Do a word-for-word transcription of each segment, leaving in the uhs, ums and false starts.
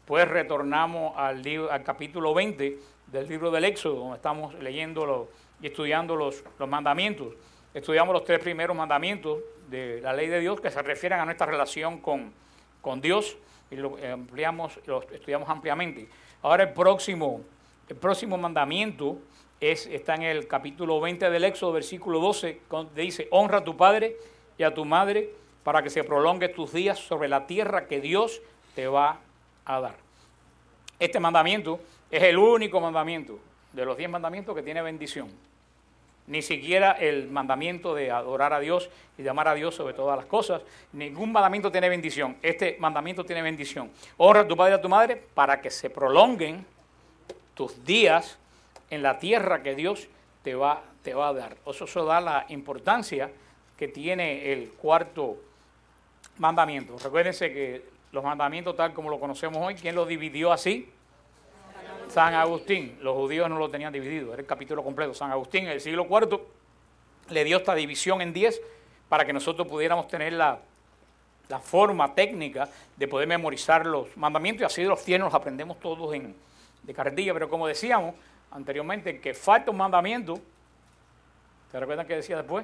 pues retornamos al, libro, al capítulo veinte del libro del Éxodo, donde estamos leyendo los, y estudiando los, los mandamientos. Estudiamos los tres primeros mandamientos de la ley de Dios que se refieren a nuestra relación con, con Dios y lo ampliamos, los estudiamos ampliamente. Ahora el próximo, el próximo mandamiento es, está en el capítulo veinte del Éxodo, versículo doce, donde dice: honra a tu padre y a tu madre para que se prolongue tus días sobre la tierra que Dios te va a dar. Este mandamiento es el único mandamiento de los diez mandamientos que tiene bendición. Ni siquiera el mandamiento de adorar a Dios y de amar a Dios sobre todas las cosas. Ningún mandamiento tiene bendición. Este mandamiento tiene bendición. Honra a tu padre y a tu madre para que se prolonguen tus días en la tierra que Dios te va, te va a dar. Eso, eso da la importancia que tiene el cuarto mandamiento. Recuérdense que los mandamientos tal como lo conocemos hoy, ¿quién los dividió así? San Agustín. Los judíos no lo tenían dividido, era el capítulo completo. San Agustín en el siglo cuarto le dio esta división en diez para que nosotros pudiéramos tener la, la forma técnica de poder memorizar los mandamientos, y así los diez los aprendemos todos en, de carretilla. Pero como decíamos anteriormente, que falta un mandamiento, ¿se recuerdan qué decía después?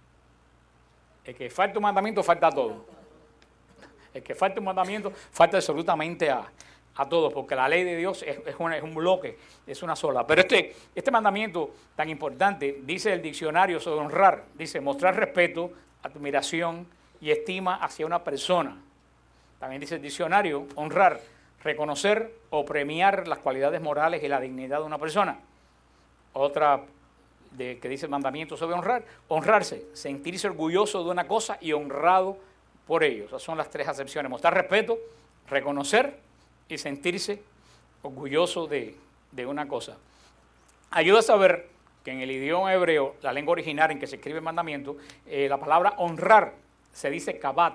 El que falta un mandamiento, falta todo. El que falta un mandamiento, falta absolutamente a, a todos, porque la ley de Dios es, es, una, es un bloque, es una sola. Pero este, este mandamiento tan importante, dice el diccionario sobre honrar, dice mostrar respeto, admiración y estima hacia una persona. También dice el diccionario, honrar, reconocer o premiar las cualidades morales y la dignidad de una persona. Otra de, que dice el mandamiento sobre honrar, honrarse, sentirse orgulloso de una cosa y honrado por ello. Esas son las tres acepciones: mostrar respeto, reconocer y sentirse orgulloso de, de una cosa. Ayuda a saber que en el idioma hebreo, la lengua original en que se escribe el mandamiento, eh, la palabra honrar se dice kabat.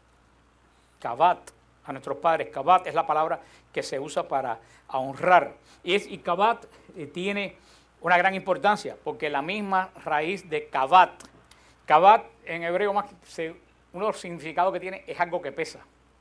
Kabat, a nuestros padres. Kabat es la palabra que se usa para honrar. Y, es, y kabat eh, tiene una gran importancia, porque la misma raíz de kabat, kabat en hebreo, más se, uno de los significados que tiene es algo que pesa.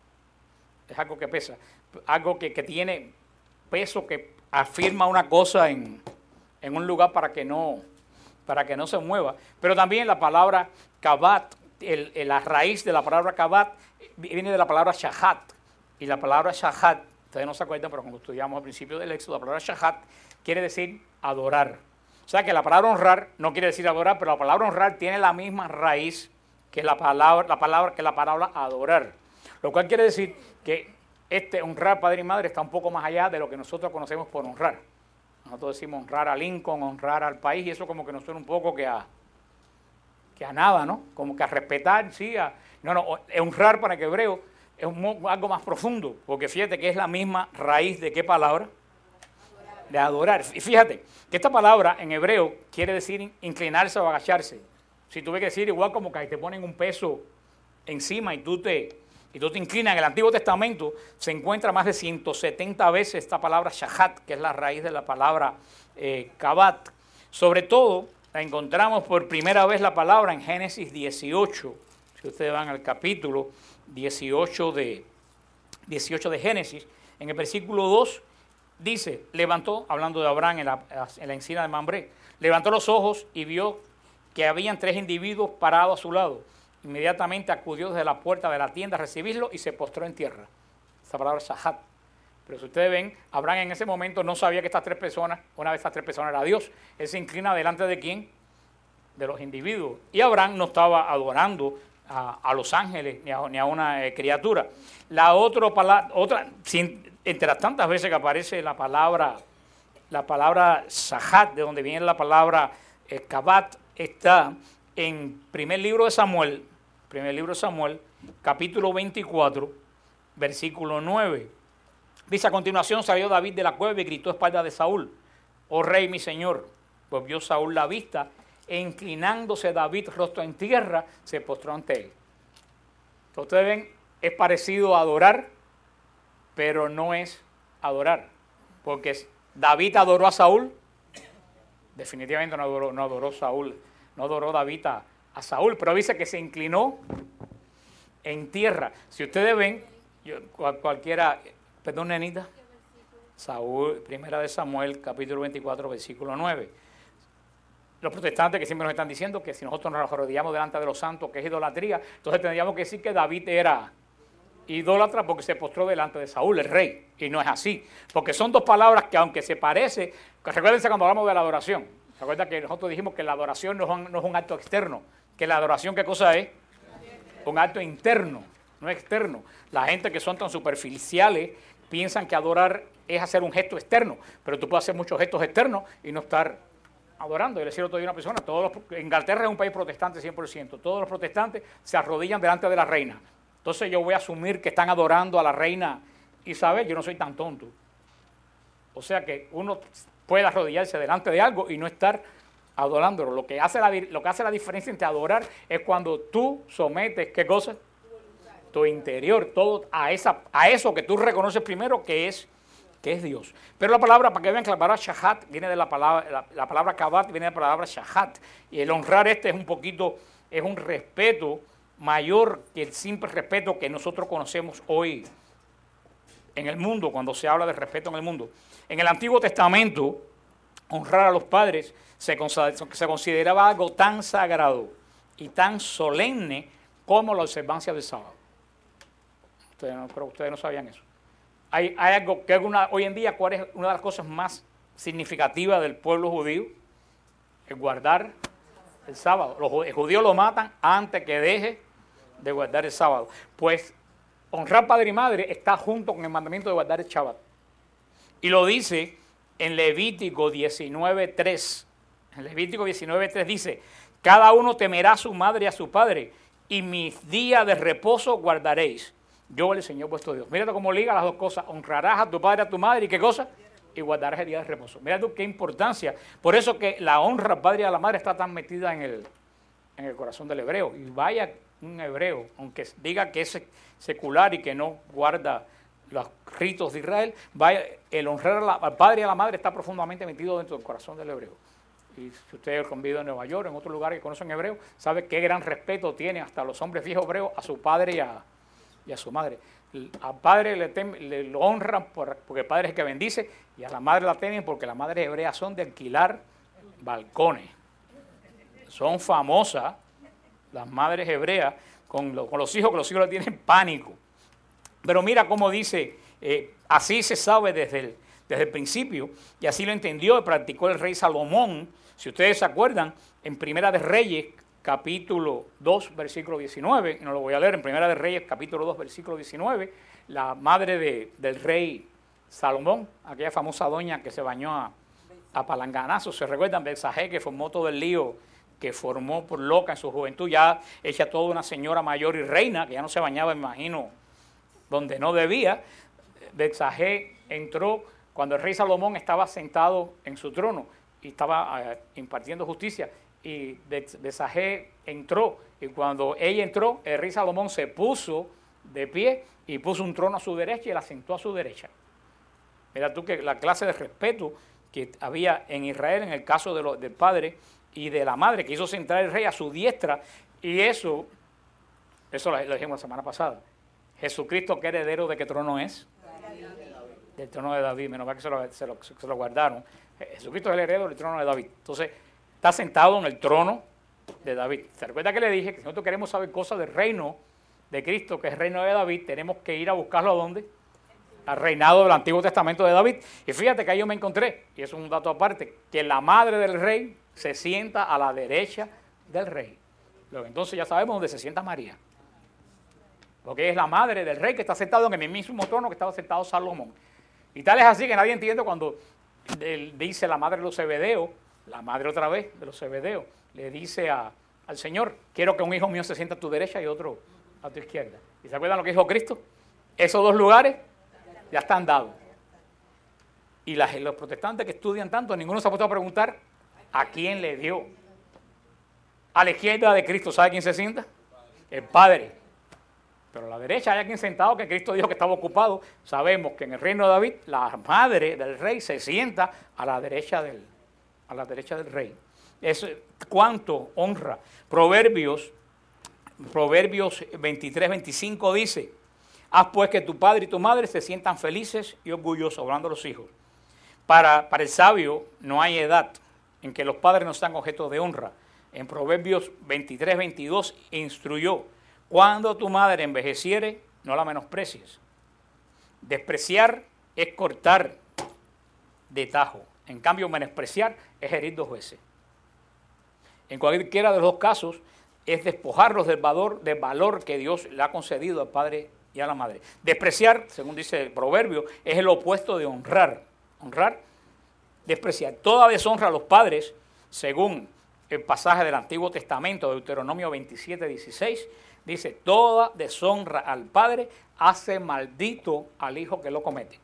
Es algo que pesa. Algo que, que tiene peso, que afirma una cosa en, en un lugar para que no, para que no se mueva. Pero también la palabra kabat, el, el, la raíz de la palabra kabat viene de la palabra shahat. Y la palabra shahat, ustedes no se acuerdan, pero cuando estudiamos al principio del Éxodo, la palabra shahat quiere decir adorar. O sea que la palabra honrar no quiere decir adorar, pero la palabra honrar tiene la misma raíz que la palabra, la palabra, que la palabra adorar. Lo cual quiere decir que este honrar padre y madre está un poco más allá de lo que nosotros conocemos por honrar. Nosotros decimos honrar a Lincoln, honrar al país, y eso como que nos suena un poco que a, que a nada, ¿no? Como que a respetar, sí. A, no, no, honrar para que hebreo es un, algo más profundo, porque fíjate que es la misma raíz de qué palabra? De adorar. Y fíjate que esta palabra en hebreo quiere decir inclinarse o agacharse. Si tuve que decir igual como que te ponen un peso encima y tú te... y tú te inclinas. En el Antiguo Testamento se encuentra más de ciento setenta veces esta palabra shahat, que es la raíz de la palabra eh, kabat. Sobre todo, la encontramos por primera vez la palabra en Génesis dieciocho. Si ustedes van al capítulo dieciocho de, dieciocho de Génesis, en el versículo dos, dice, levantó, hablando de Abraham en la, en la encina de Mambré, levantó los ojos y vio que habían tres individuos parados a su lado. Inmediatamente acudió desde la puerta de la tienda a recibirlo y se postró en tierra. Esa palabra es shahat. Pero si ustedes ven, Abraham en ese momento no sabía que estas tres personas, una de estas tres personas era Dios. Él se inclina delante de quién? De los individuos. Y Abraham no estaba adorando a, a los ángeles ni a, ni a una eh, criatura. La otro, otra, sin, entre las tantas veces que aparece la palabra, la palabra shahat, de donde viene la palabra eh, kabat, está en primer libro de Samuel, primer libro de Samuel, capítulo veinticuatro, versículo nueve. Dice: a continuación salió David de la cueva y gritó a espaldas de Saúl: oh rey, mi señor. Pues vio Saúl la vista, e inclinándose David rostro en tierra, se postró ante él. Entonces, ustedes ven, es parecido a adorar, pero no es adorar. Porque David adoró a Saúl, definitivamente no adoró, no adoró Saúl. No adoró David a, a Saúl, pero dice que se inclinó en tierra. Si ustedes ven, yo, cual, cualquiera Perdón, nenita. Saúl, primera de Samuel, capítulo veinticuatro, versículo nueve. Los protestantes que siempre nos están diciendo que si nosotros nos arrodillamos delante de los santos, que es idolatría, entonces tendríamos que decir que David era idólatra porque se postró delante de Saúl, el rey. Y no es así. Porque son dos palabras que aunque se parece, recuérdense cuando hablamos de la adoración, ¿se acuerdan que nosotros dijimos que la adoración no es un, no es un acto externo? Que la adoración, ¿qué cosa es? Un acto interno, no externo. La gente que son tan superficiales piensan que adorar es hacer un gesto externo, pero tú puedes hacer muchos gestos externos y no estar adorando. Yo le decía otro día a una persona, todos los, Inglaterra es un país protestante cien por ciento, todos los protestantes se arrodillan delante de la reina. Entonces yo voy a asumir que están adorando a la reina Isabel, yo no soy tan tonto. O sea que uno puede arrodillarse delante de algo y no estar adorándolo. Lo que hace la, lo que hace la diferencia entre adorar es cuando tú sometes, ¿qué cosa? Tu interior, todo a, esa, a eso que tú reconoces primero que es, que es Dios. Pero la palabra, para que vean que la palabra shahat viene de la palabra, la, la palabra kabat viene de la palabra shahat. Y el honrar este es un poquito, es un respeto mayor que el simple respeto que nosotros conocemos hoy en el mundo, cuando se habla de respeto en el mundo. En el Antiguo Testamento, honrar a los padres se, se consideraba algo tan sagrado y tan solemne como la observancia del sábado. Ustedes no, creo que ustedes no sabían eso. Hay, hay algo que una, hoy en día, ¿cuál es una de las cosas más significativas del pueblo judío? El guardar el sábado. Los judíos lo matan antes que deje de guardar el sábado. Pues honrar padre y madre está junto con el mandamiento de guardar el Shabbat. Y lo dice en Levítico diecinueve tres. En Levítico diecinueve tres dice, cada uno temerá a su madre y a su padre, y mis días de reposo guardaréis. Yo el Señor vuestro Dios. Mira cómo liga las dos cosas. Honrarás a tu padre y a tu madre, ¿y qué cosa? Y guardarás el día de reposo. Mira tú qué importancia. Por eso que la honra al padre y a la madre está tan metida en el, en el corazón del hebreo. Y vaya un hebreo, aunque diga que es secular y que no guarda los ritos de Israel, vaya, el honrar a la, al padre y a la madre está profundamente metido dentro del corazón del hebreo. Y si ustedes conviven en Nueva York, en otros lugares que conocen hebreo, sabe qué gran respeto tiene hasta los hombres viejos hebreos a su padre y a, y a su madre. Al padre le, tem, le lo honran por, porque el padre es el que bendice, y a la madre la temen porque las madres hebreas son de alquilar balcones. Son famosas las madres hebreas con, lo, con los hijos, que los hijos le tienen pánico. Pero mira cómo dice, eh, así se sabe desde el, desde el principio, y así lo entendió y practicó el rey Salomón. Si ustedes se acuerdan, en Primera de Reyes, capítulo dos, versículo diecinueve, y no lo voy a leer, en Primera de Reyes, capítulo dos, versículo diecinueve, la madre de, del rey Salomón, aquella famosa doña que se bañó a, a palanganazos, ¿se recuerdan? Betsabé, que formó todo el lío que formó por loca en su juventud, ya hecha toda una señora mayor y reina, que ya no se bañaba, imagino, donde no debía. Betsabé entró cuando el rey Salomón estaba sentado en su trono y estaba uh, impartiendo justicia, y Betsabé entró, y cuando ella entró, el rey Salomón se puso de pie y puso un trono a su derecha y la sentó a su derecha. Mira tú que la clase de respeto que había en Israel en el caso de lo, del padre y de la madre, que hizo sentar el rey a su diestra, y eso, eso lo, lo dijimos la semana pasada. Jesucristo, ¿qué heredero de qué trono es? David. Del trono de David, menos mal que se lo, se, lo, se lo guardaron. Jesucristo es el heredero del trono de David. Entonces, está sentado en el trono de David. ¿Se recuerda que le dije que si nosotros queremos saber cosas del reino de Cristo, que es el reino de David, tenemos que ir a buscarlo a dónde? Al reinado del Antiguo Testamento de David. Y fíjate que ahí yo me encontré, y eso es un dato aparte, que la madre del rey se sienta a la derecha del rey. Entonces ya sabemos dónde se sienta María. Porque es la madre del rey que está sentado en el mismo trono que estaba sentado Salomón. Y tal es así que nadie entiende cuando él dice la madre de los Zebedeos, la madre otra vez de los Zebedeos, le dice a, al Señor, quiero que un hijo mío se sienta a tu derecha y otro a tu izquierda. ¿Y se acuerdan lo que dijo Cristo? Esos dos lugares ya están dados. Y las, los protestantes que estudian tanto, ninguno se ha puesto a preguntar a quién le dio. A la izquierda de Cristo, ¿sabe quién se sienta? El Padre. Pero a la derecha hay alguien sentado que Cristo dijo que estaba ocupado. Sabemos que en el reino de David, la madre del rey se sienta a la derecha del, a la derecha del rey. Es cuánto honra. Proverbios, Proverbios veintitrés, veinticinco dice, Haz pues que tu padre y tu madre se sientan felices y orgullosos, hablando a los hijos. Para, para el sabio no hay edad en que los padres no sean objeto de honra. En Proverbios veintitrés, veintidós instruyó, cuando tu madre envejeciere, no la menosprecies. Despreciar es cortar de tajo. En cambio, menospreciar es herir dos veces. En cualquiera de los dos casos, es despojarlos del valor, del valor que Dios le ha concedido al padre y a la madre. Despreciar, según dice el proverbio, es el opuesto de honrar. Honrar, despreciar. Toda deshonra a los padres, según el pasaje del Antiguo Testamento, de Deuteronomio veintisiete, dieciséis, dice, toda deshonra al padre hace maldito al hijo que lo comete.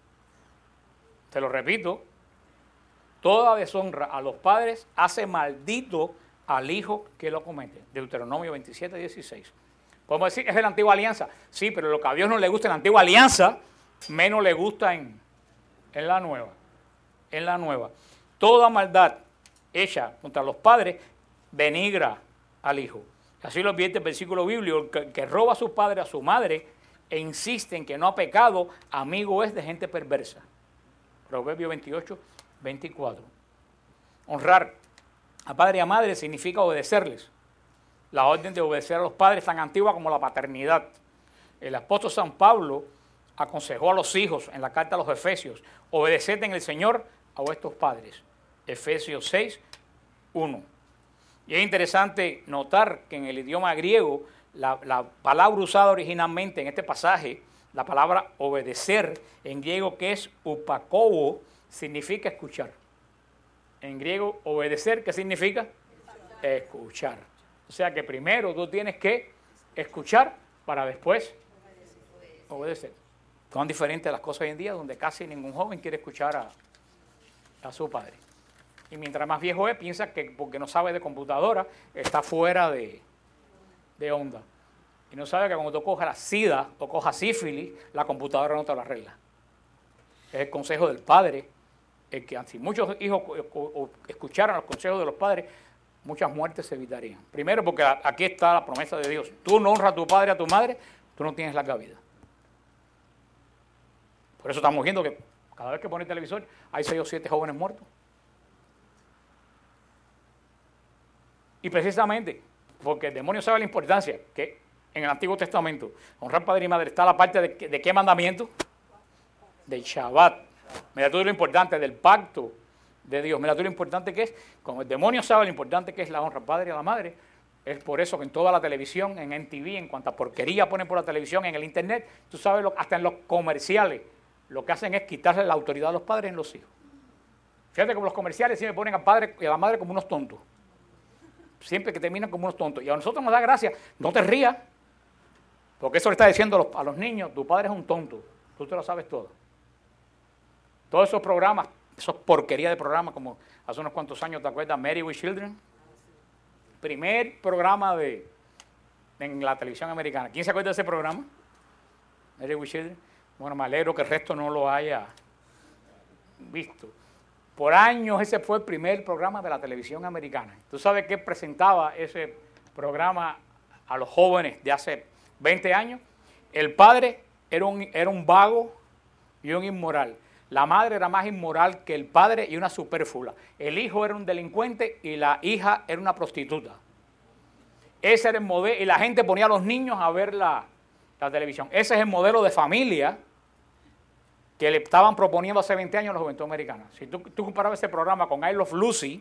Te lo repito, toda deshonra a los padres hace maldito al hijo que lo comete. Deuteronomio veintisiete, dieciséis. Podemos decir, es de la antigua alianza. Sí, pero lo que a Dios no le gusta en la antigua alianza, menos le gusta en, en la nueva. En la nueva. Toda maldad hecha contra los padres denigra al hijo. Así lo advierte el versículo bíblico, el que, que roba a su padre, a su madre, e insiste en que no ha pecado, amigo es de gente perversa. Proverbio veintiocho, veinticuatro. Honrar a padre y a madre significa obedecerles. La orden de obedecer a los padres es tan antigua como la paternidad. El apóstol San Pablo aconsejó a los hijos en la carta a los Efesios, obedeced en el Señor a vuestros padres. Efesios seis, uno. Y es interesante notar que en el idioma griego, la, la palabra usada originalmente en este pasaje, la palabra obedecer, en griego que es upakowo, significa escuchar. En griego, obedecer, ¿qué significa? Escuchar. O sea que primero tú tienes que escuchar para después obedecer. Son diferentes las cosas hoy en día, donde casi ningún joven quiere escuchar a, a su padre. Y mientras más viejo es, piensa que porque no sabe de computadora, está fuera de, de onda. Y no sabe que cuando tú cojas la sida o cojas sífilis, la computadora no te la arregla. Es el consejo del padre, el que si muchos hijos escucharan los consejos de los padres, muchas muertes se evitarían. Primero porque aquí está la promesa de Dios. Tú no honras a tu padre y a tu madre, tú no tienes larga vida. Por eso estamos viendo que cada vez que pones televisor hay seis o siete jóvenes muertos. Y precisamente porque el demonio sabe la importancia que en el Antiguo Testamento honrar padre y madre está la parte de, de qué mandamiento? Del Shabbat. Mira tú lo importante del pacto de Dios. Mira tú lo importante que es, como el demonio sabe lo importante que es la honra al padre y a la madre, es por eso que en toda la televisión, en M T V, en cuanta porquería ponen por la televisión, en el internet, tú sabes, lo, hasta en los comerciales, lo que hacen es quitarle la autoridad a los padres en los hijos. Fíjate como los comerciales siempre ponen al padre y a la madre como unos tontos. Siempre que terminan como unos tontos. Y a nosotros nos da gracia, no te rías, porque eso le está diciendo a los, a los niños, tu padre es un tonto, tú te lo sabes todo. Todos esos programas, esos porquerías de programas, como hace unos cuantos años, ¿te acuerdas? Married with Children. Primer programa de, en la televisión americana. ¿Quién se acuerda de ese programa? Married with Children. Bueno, me alegro que el resto no lo haya visto. Por años ese fue el primer programa de la televisión americana. ¿Tú sabes qué presentaba ese programa a los jóvenes de hace veinte años? El padre era un, era un vago y un inmoral. La madre era más inmoral que el padre y una superflua. El hijo era un delincuente y la hija era una prostituta. Ese era el modelo, y la gente ponía a los niños a ver la, la televisión. Ese es el modelo de familia que le estaban proponiendo hace veinte años a la juventud americana. Si tú, tú comparabas ese programa con I Love Lucy,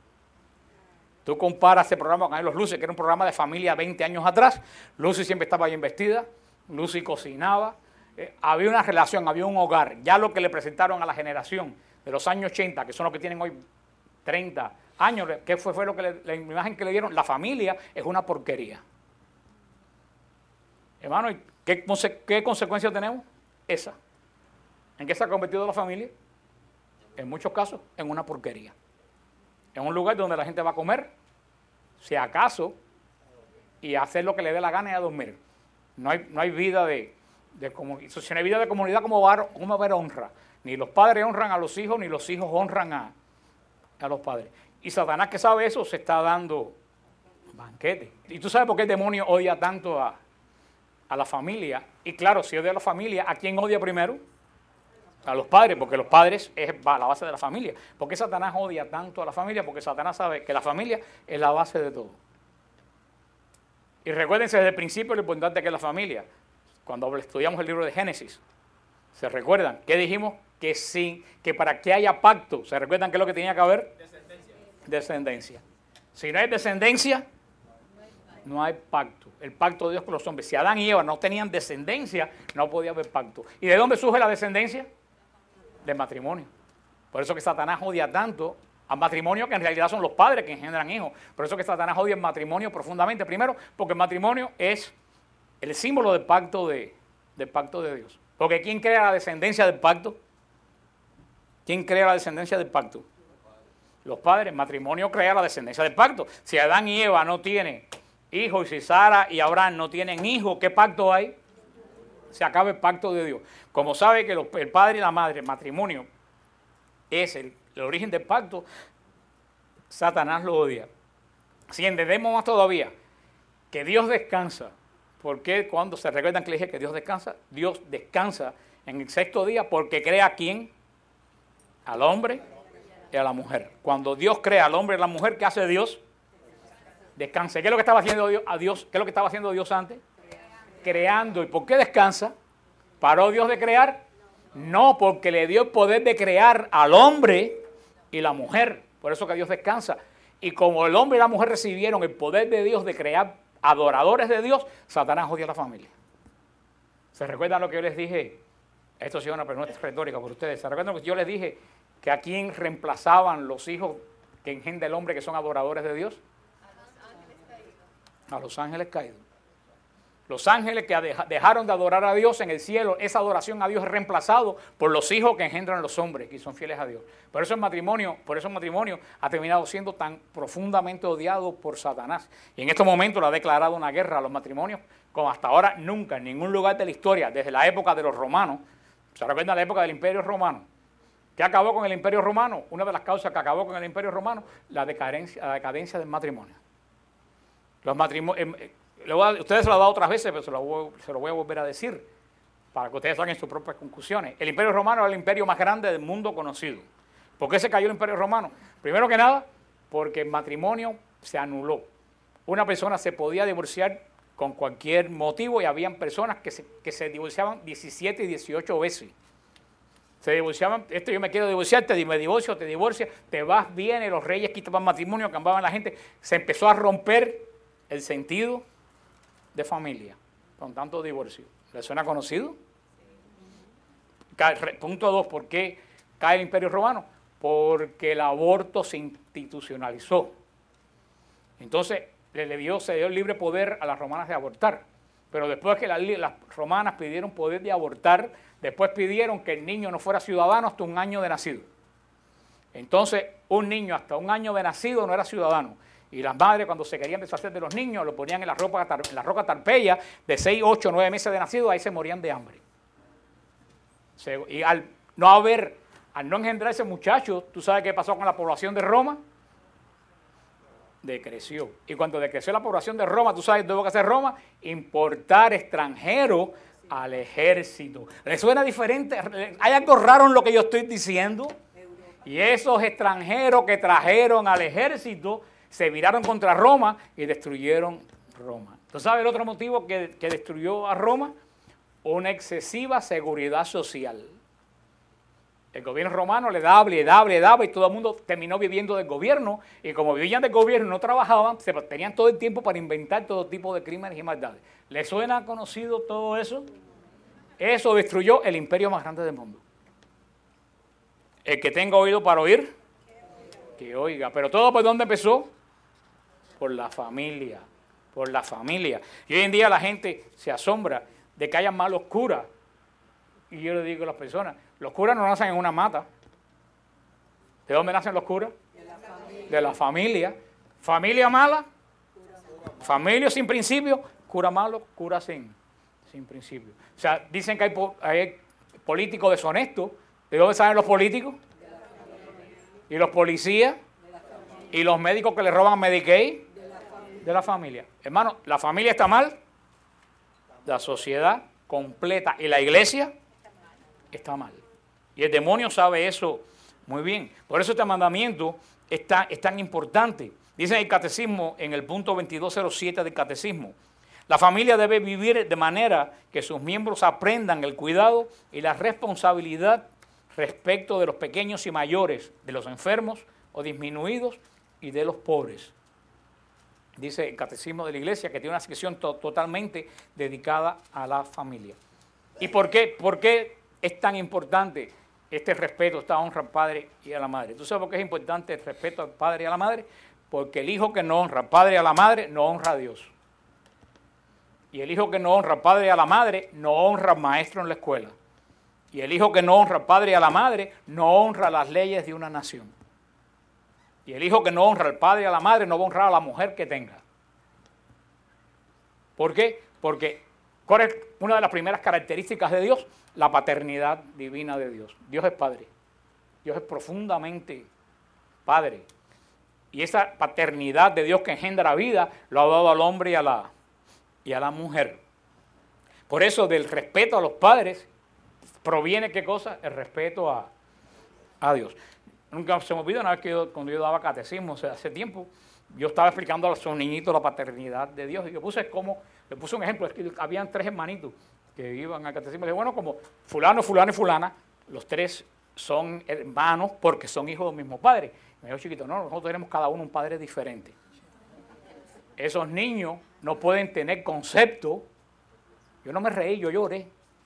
tú comparas ese programa con I Love Lucy, que era un programa de familia veinte años atrás, Lucy siempre estaba bien vestida, Lucy cocinaba, eh, había una relación, había un hogar. Ya lo que le presentaron a la generación de los años ochenta, que son los que tienen hoy treinta años, ¿qué fue, fue lo que le, la imagen que le dieron? La familia es una porquería. Hermano, ¿qué, qué consecuencias tenemos? Esa. ¿En qué se ha convertido la familia? En muchos casos, en una porquería. En un lugar donde la gente va a comer, si acaso, y a hacer lo que le dé la gana y a dormir. No hay, no hay vida de, de comunidad. Si no hay vida de comunidad, ¿cómo va, cómo va a haber honra? Ni los padres honran a los hijos, ni los hijos honran a, a los padres. Y Satanás, que sabe eso, se está dando banquete. ¿Y tú sabes por qué el demonio odia tanto a, a la familia? Y claro, si odia a la familia, ¿a quién odia primero? A los padres, porque los padres es la base de la familia. ¿Por qué Satanás odia tanto a la familia? Porque Satanás sabe que la familia es la base de todo. Y recuérdense desde el principio lo importante que es la familia. Cuando estudiamos el libro de Génesis, ¿se recuerdan? ¿Qué dijimos? Que, sin, que para que haya pacto, ¿se recuerdan qué es lo que tenía que haber? Descendencia. Descendencia. Si no hay descendencia, no hay pacto. El pacto de Dios con los hombres. Si Adán y Eva no tenían descendencia, no podía haber pacto. ¿Y de dónde surge la descendencia? Del matrimonio. Por eso que Satanás odia tanto al matrimonio, que en realidad son los padres que engendran hijos. Por eso que Satanás odia el matrimonio profundamente. Primero, porque el matrimonio es el símbolo del pacto de, del pacto de Dios. Porque ¿quién crea la descendencia del pacto? ¿Quién crea la descendencia del pacto? Los padres. El matrimonio crea la descendencia del pacto. Si Adán y Eva no tienen hijos, y si Sara y Abraham no tienen hijos, ¿qué pacto hay? Se acaba el pacto de Dios. Como sabe que los, el padre y la madre, el matrimonio, es el, el origen del pacto, Satanás lo odia. Si entendemos más todavía que Dios descansa, porque cuando se recuerdan que le dije que Dios descansa, Dios descansa en el sexto día porque crea a quién, al hombre y a la mujer. Cuando Dios crea al hombre y a la mujer, ¿qué hace Dios? Descansa. ¿Qué es lo que estaba haciendo Dios, a Dios? ¿Qué es lo que estaba haciendo Dios antes? Creando. ¿Y por qué descansa? ¿Paró Dios de crear? No, porque le dio el poder de crear al hombre y la mujer. Por eso que Dios descansa. Y como el hombre y la mujer recibieron el poder de Dios de crear adoradores de Dios, Satanás odia a la familia. ¿Se recuerdan lo que yo les dije? Esto sí es una pregunta retórica por ustedes. ¿Se recuerdan lo que yo les dije? Que a quién reemplazaban los hijos que engendra el hombre que son adoradores de Dios. A los ángeles caídos. Los ángeles que dejaron de adorar a Dios en el cielo, esa adoración a Dios es reemplazado por los hijos que engendran los hombres que son fieles a Dios. Por eso el matrimonio, por eso el matrimonio ha terminado siendo tan profundamente odiado por Satanás. Y en estos momentos le ha declarado una guerra a los matrimonios, como hasta ahora nunca, en ningún lugar de la historia, desde la época de los romanos. ¿Se recuerdan la época del Imperio Romano? ¿Qué acabó con el Imperio Romano? Una de las causas que acabó con el Imperio Romano, la decadencia, la decadencia del matrimonio. Los matrimonios, eh, ustedes se lo han dado otras veces, pero se lo, voy, se lo voy a volver a decir para que ustedes saquen sus propias conclusiones. El Imperio Romano era el imperio más grande del mundo conocido. ¿Por qué se cayó el Imperio Romano? Primero que nada, porque el matrimonio se anuló. Una persona se podía divorciar con cualquier motivo y habían personas que se, que se divorciaban diecisiete y dieciocho veces. Se divorciaban, esto yo me quiero divorciar, te me divorcio, te divorcias, te vas, vienes, los reyes quitaban matrimonio, cambiaban la gente. Se empezó a romper el sentido de familia con tanto divorcio. ¿Les suena conocido? Punto dos, ¿por qué cae el Imperio Romano? Porque el aborto se institucionalizó. Entonces, le dio, se dio el libre poder a las romanas de abortar. Pero después que las, las romanas pidieron poder de abortar, después pidieron que el niño no fuera ciudadano hasta un año de nacido. Entonces, un niño hasta un año de nacido no era ciudadano. Y las madres, cuando se querían deshacer de los niños, lo ponían en la, ropa, en la roca tarpeya de seis, ocho, nueve meses de nacido, ahí se morían de hambre. Se, y al no haber, al no engendrarse muchachos, ¿tú sabes qué pasó con la población de Roma? Decreció. Y cuando decreció la población de Roma, ¿tú sabes qué tuvo que hacer Roma? Importar extranjeros al ejército. ¿Les suena diferente? ¿Hay algo raro en lo que yo estoy diciendo? Y esos extranjeros que trajeron al ejército se viraron contra Roma y destruyeron Roma. ¿Tú sabes el otro motivo que, que destruyó a Roma? Una excesiva seguridad social. El gobierno romano le daba, le daba, le daba y todo el mundo terminó viviendo del gobierno. Y como vivían del gobierno y no trabajaban, se tenían todo el tiempo para inventar todo tipo de crímenes y maldades. ¿Les suena conocido todo eso? Eso destruyó el imperio más grande del mundo. El que tenga oído para oír, que oiga. Pero todo por dónde empezó? Por la familia, por la familia. Y hoy en día la gente se asombra de que haya malos curas. Y yo le digo a las personas, los curas no nacen en una mata. ¿De dónde nacen los curas? De la familia. De la familia. Familia mala, familia sin principio, cura malo, cura sin, sin principio. O sea, dicen que hay, hay políticos deshonestos. ¿De dónde salen los políticos? ¿Y los policías? ¿Y los médicos que le roban Medicaid? De la familia. Hermano, ¿la familia está mal? La sociedad completa. Y la iglesia está mal. Y el demonio sabe eso muy bien. Por eso este mandamiento es tan, es tan importante. Dice en el catecismo, en el punto veintidós cero siete del catecismo, la familia debe vivir de manera que sus miembros aprendan el cuidado y la responsabilidad respecto de los pequeños y mayores, de los enfermos o disminuidos y de los pobres. Dice el catecismo de la iglesia que tiene una sección to- totalmente dedicada a la familia. ¿Y por qué? ¿Por qué es tan importante este respeto, esta honra al padre y a la madre? ¿Tú sabes por qué es importante el respeto al padre y a la madre? Porque el hijo que no honra al padre y a la madre no honra a Dios. Y el hijo que no honra al padre y a la madre no honra al maestro en la escuela. Y el hijo que no honra al padre y a la madre no honra las leyes de una nación. Y el hijo que no honra al padre y a la madre no va a honrar a la mujer que tenga. ¿Por qué? Porque ¿cuál es una de las primeras características de Dios? La paternidad divina de Dios. Dios es Padre. Dios es profundamente Padre. Y esa paternidad de Dios que engendra vida lo ha dado al hombre y a la, y a la mujer. Por eso del respeto a los padres proviene, ¿qué cosa? El respeto a, a Dios. Nunca se me olvida una vez que yo, cuando yo daba catecismo, o sea, hace tiempo, yo estaba explicando a los niñitos la paternidad de Dios. Y yo puse como, le puse un ejemplo, es que habían tres hermanitos que iban al catecismo. Y le dije, bueno, como fulano, fulano y fulana, los tres son hermanos porque son hijos del mismo padre. Y me dijo, chiquito, no, nosotros tenemos cada uno un padre diferente. Esos niños no pueden tener concepto. Yo no me reí, yo lloré.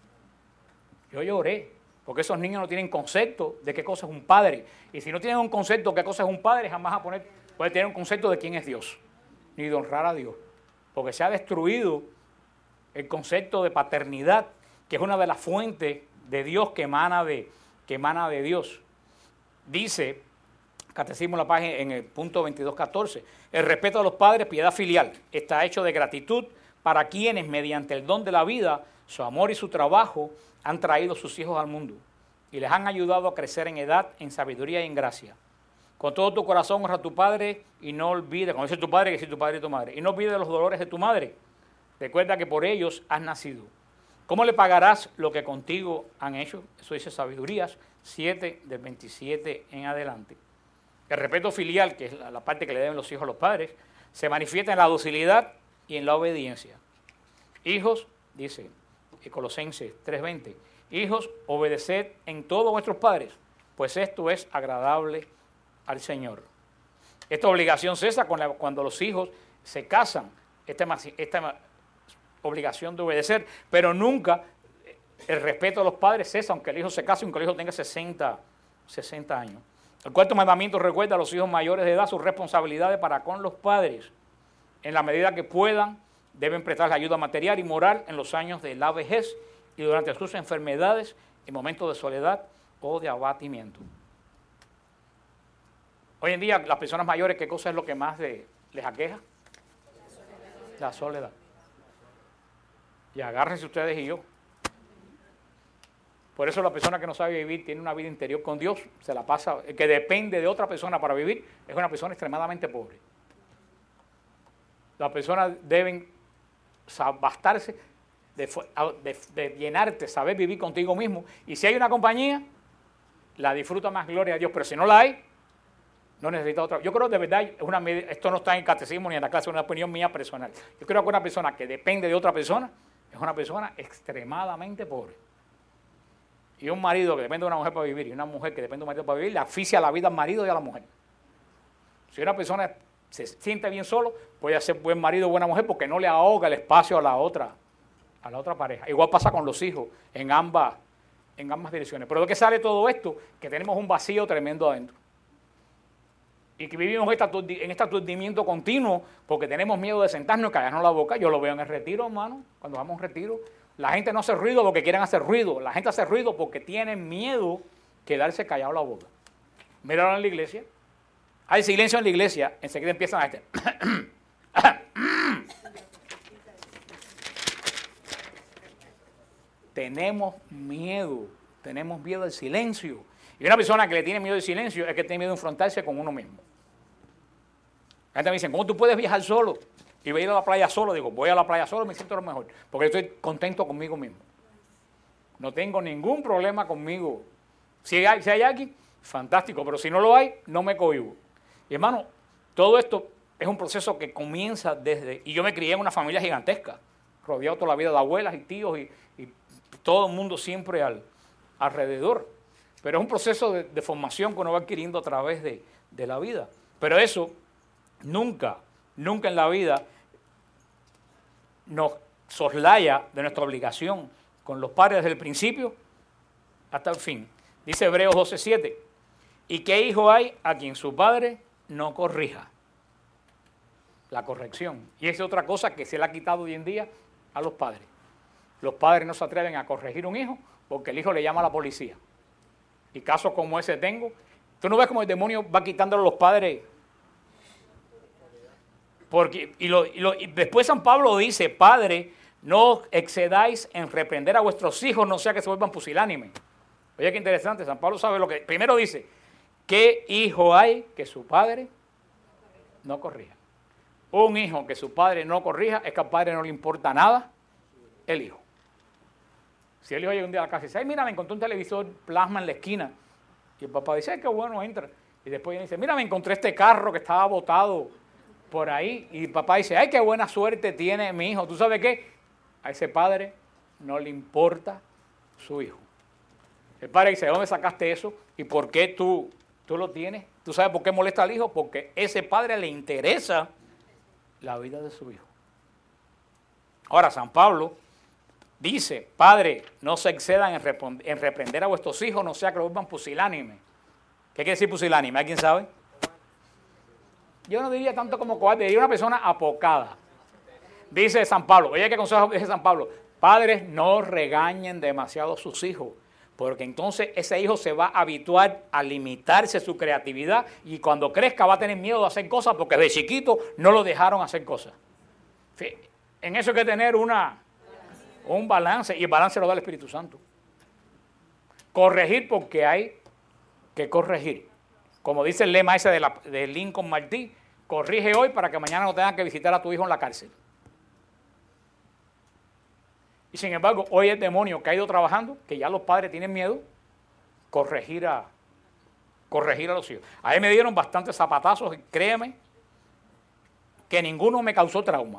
Yo lloré, porque esos niños no tienen concepto de qué cosa es un padre. Y si no tienen un concepto de qué cosa es un padre, jamás a poner, puede tener un concepto de quién es Dios, ni de honrar a Dios. Porque se ha destruido el concepto de paternidad, que es una de las fuentes de Dios que emana de, que emana de Dios. Dice, catecismo en la página, en el punto veintidós catorce, el respeto a los padres, piedad filial, está hecho de gratitud para quienes, mediante el don de la vida, su amor y su trabajo, han traído sus hijos al mundo y les han ayudado a crecer en edad, en sabiduría y en gracia. Con todo tu corazón honra a tu padre y no olvides, como dice tu padre, que dice tu padre y tu madre, y no olvides los dolores de tu madre. Recuerda que por ellos has nacido. ¿Cómo le pagarás lo que contigo han hecho? Eso dice Sabidurías siete, del veintisiete en adelante. El respeto filial, que es la, la parte que le deben los hijos a los padres, se manifiesta en la docilidad y en la obediencia. Hijos, dice Colosenses tres veinte, hijos, obedeced en todo a vuestros padres, pues esto es agradable al Señor. Esta obligación cesa con la, cuando los hijos se casan, esta, esta obligación de obedecer, pero nunca el respeto a los padres cesa, aunque el hijo se case, aunque el hijo tenga sesenta, sesenta años. El cuarto mandamiento recuerda a los hijos mayores de edad sus responsabilidades para con los padres, en la medida que puedan. Deben prestarle ayuda material y moral en los años de la vejez y durante sus enfermedades, en momentos de soledad o de abatimiento. Hoy en día, las personas mayores, ¿qué cosa es lo que más de, les aqueja? La soledad. Y agárrense ustedes y yo. Por eso la persona que no sabe vivir tiene una vida interior con Dios, se la pasa, que depende de otra persona para vivir, es una persona extremadamente pobre. Las personas deben bastarse de, de, de llenarte, saber vivir contigo mismo. Y si hay una compañía, la disfruta más, gloria a Dios. Pero si no la hay, no necesita otra. Yo creo de verdad, es una, esto no está en el catecismo ni en la clase, es una opinión mía personal. Yo creo que una persona que depende de otra persona es una persona extremadamente pobre. Y un marido que depende de una mujer para vivir y una mujer que depende de un marido para vivir, le asfixia la vida al marido y a la mujer. Si una persona se siente bien solo, puede ser buen marido o buena mujer porque no le ahoga el espacio a la otra, a la otra pareja. Igual pasa con los hijos en ambas, en ambas direcciones. Pero ¿de qué sale todo esto? Que tenemos un vacío tremendo adentro. Y que vivimos en este aturdimiento continuo porque tenemos miedo de sentarnos y callarnos la boca. Yo lo veo en el retiro, hermano, cuando vamos a un retiro. La gente no hace ruido porque quieren hacer ruido. La gente hace ruido porque tienen miedo de quedarse callado la boca. Míralo en la iglesia. Hay silencio en la iglesia, enseguida empiezan a este. Tenemos miedo, tenemos miedo al silencio. Y una persona que le tiene miedo al silencio es que tiene miedo de enfrentarse con uno mismo. La gente me dice, ¿cómo tú puedes viajar solo? Y voy a ir a la playa solo. Digo, voy a la playa solo, me siento lo mejor, porque estoy contento conmigo mismo. No tengo ningún problema conmigo. Si hay, si hay aquí, fantástico, pero si no lo hay, no me cohíbo. Y hermano, todo esto es un proceso que comienza desde... Y yo me crié en una familia gigantesca, rodeado toda la vida de abuelas y tíos y, y todo el mundo siempre al, alrededor. Pero es un proceso de, de formación que uno va adquiriendo a través de, de la vida. Pero eso nunca, nunca en la vida nos soslaya de nuestra obligación con los padres desde el principio hasta el fin. Dice Hebreos doce siete, ¿y qué hijo hay a quien su padre no corrija? La corrección. Y es otra cosa que se le ha quitado hoy en día a los padres. Los padres no se atreven a corregir a un hijo porque el hijo le llama a la policía. Y casos como ese tengo. ¿Tú no ves cómo el demonio va quitándole a los padres? Porque, y, lo, y, lo, y después San Pablo dice, padre, no os excedáis en reprender a vuestros hijos, no sea que se vuelvan pusilánimes. Oye, qué interesante, San Pablo sabe lo que... Primero dice, ¿qué hijo hay que su padre no corrija? Un hijo que su padre no corrija es que al padre no le importa nada el hijo. Si el hijo llega un día a la casa y dice, ay, mira, me encontré un televisor plasma en la esquina. Y el papá dice, ay, qué bueno, entra. Y después dice, mira, me encontré este carro que estaba botado por ahí. Y el papá dice, ay, qué buena suerte tiene mi hijo. ¿Tú sabes qué? A ese padre no le importa su hijo. El padre dice, ¿de dónde sacaste eso? ¿Y por qué tú, tú lo tienes? ¿Tú sabes por qué molesta al hijo? Porque a ese padre le interesa la vida de su hijo. Ahora, San Pablo dice, padre, no se excedan en, en reprender a vuestros hijos, no sea que lo vuelvan pusilánimes. ¿Qué quiere decir pusilánime? ¿Alguien sabe? Yo no diría tanto como cobarde, diría una persona apocada. Dice San Pablo, oye, ¿qué consejo dice San Pablo? Padres, no regañen demasiado a sus hijos, porque entonces ese hijo se va a habituar a limitarse su creatividad y cuando crezca va a tener miedo de hacer cosas porque de chiquito no lo dejaron hacer cosas. En eso hay que tener una, un balance, y el balance lo da el Espíritu Santo. Corregir porque hay que corregir. Como dice el lema ese de, la, de Lincoln Martí, corrige hoy para que mañana no tengas que visitar a tu hijo en la cárcel. Y sin embargo, hoy el demonio que ha ido trabajando, que ya los padres tienen miedo, corregir a, corregir a los hijos. A mí me dieron bastantes zapatazos, y créeme, que ninguno me causó trauma.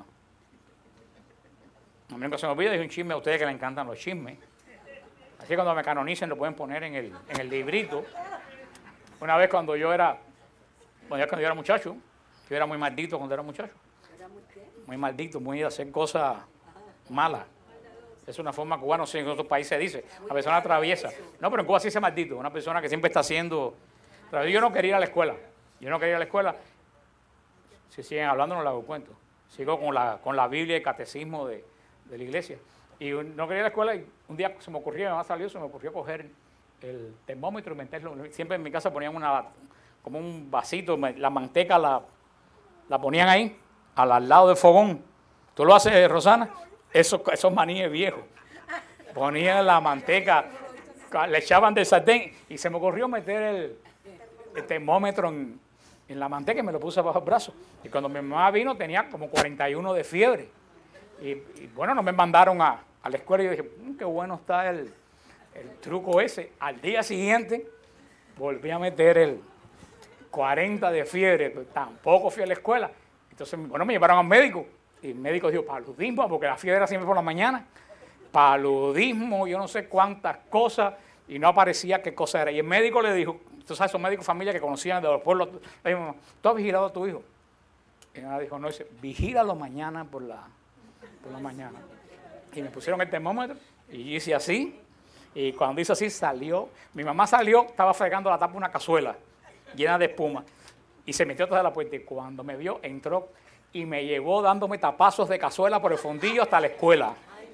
A mí nunca se me olvida, dije un chisme a ustedes que les encantan los chismes. Así que cuando me canonicen lo pueden poner en el, en el librito. Una vez cuando yo era, cuando yo era muchacho, yo era muy maldito cuando era muchacho. Muy maldito, muy de hacer cosas malas. Es una forma cubana, no sé, en otros países se dice, una persona traviesa. No, pero en Cuba sí se maldito, una persona que siempre está haciendo... Yo no quería ir a la escuela, yo no quería ir a la escuela. Si siguen hablando no les hago cuento. Sigo con la, con la Biblia y el catecismo de, de la iglesia. Y no quería ir a la escuela y un día se me ocurrió, mi mamá salió, se me ocurrió coger el termómetro y meterlo. Siempre en mi casa ponían una, como un vasito, la manteca la, la ponían ahí, al, al lado del fogón. ¿Tú lo haces, Rosana? Esos, esos maníes viejos. Ponían la manteca, le echaban del sartén y se me ocurrió meter el, el termómetro en, en la manteca y me lo puse bajo el brazo. Y cuando mi mamá vino tenía como cuarenta y uno de fiebre. Y, y bueno, no me mandaron a, a la escuela y yo dije, mmm, qué bueno está el, el truco ese. Al día siguiente volví a meter el cuarenta de fiebre, pero tampoco fui a la escuela. Entonces, bueno, me llevaron al médico. Y el médico dijo, paludismo, porque la fiebre era siempre por la mañana. Paludismo, yo no sé cuántas cosas, y no aparecía qué cosa era. Y el médico le dijo, tú sabes, esos médicos familia que conocían de los pueblos, le dijo, ¿tú has vigilado a tu hijo? Y ella dijo, no, dice, vigílalo mañana por la, por la mañana. Y me pusieron el termómetro, y hice así, y cuando hice así salió, mi mamá salió, estaba fregando la tapa de una cazuela, llena de espuma, y se metió atrás de la puerta, y cuando me vio, entró, y me llevó dándome tapazos de cazuela por el fondillo hasta la escuela.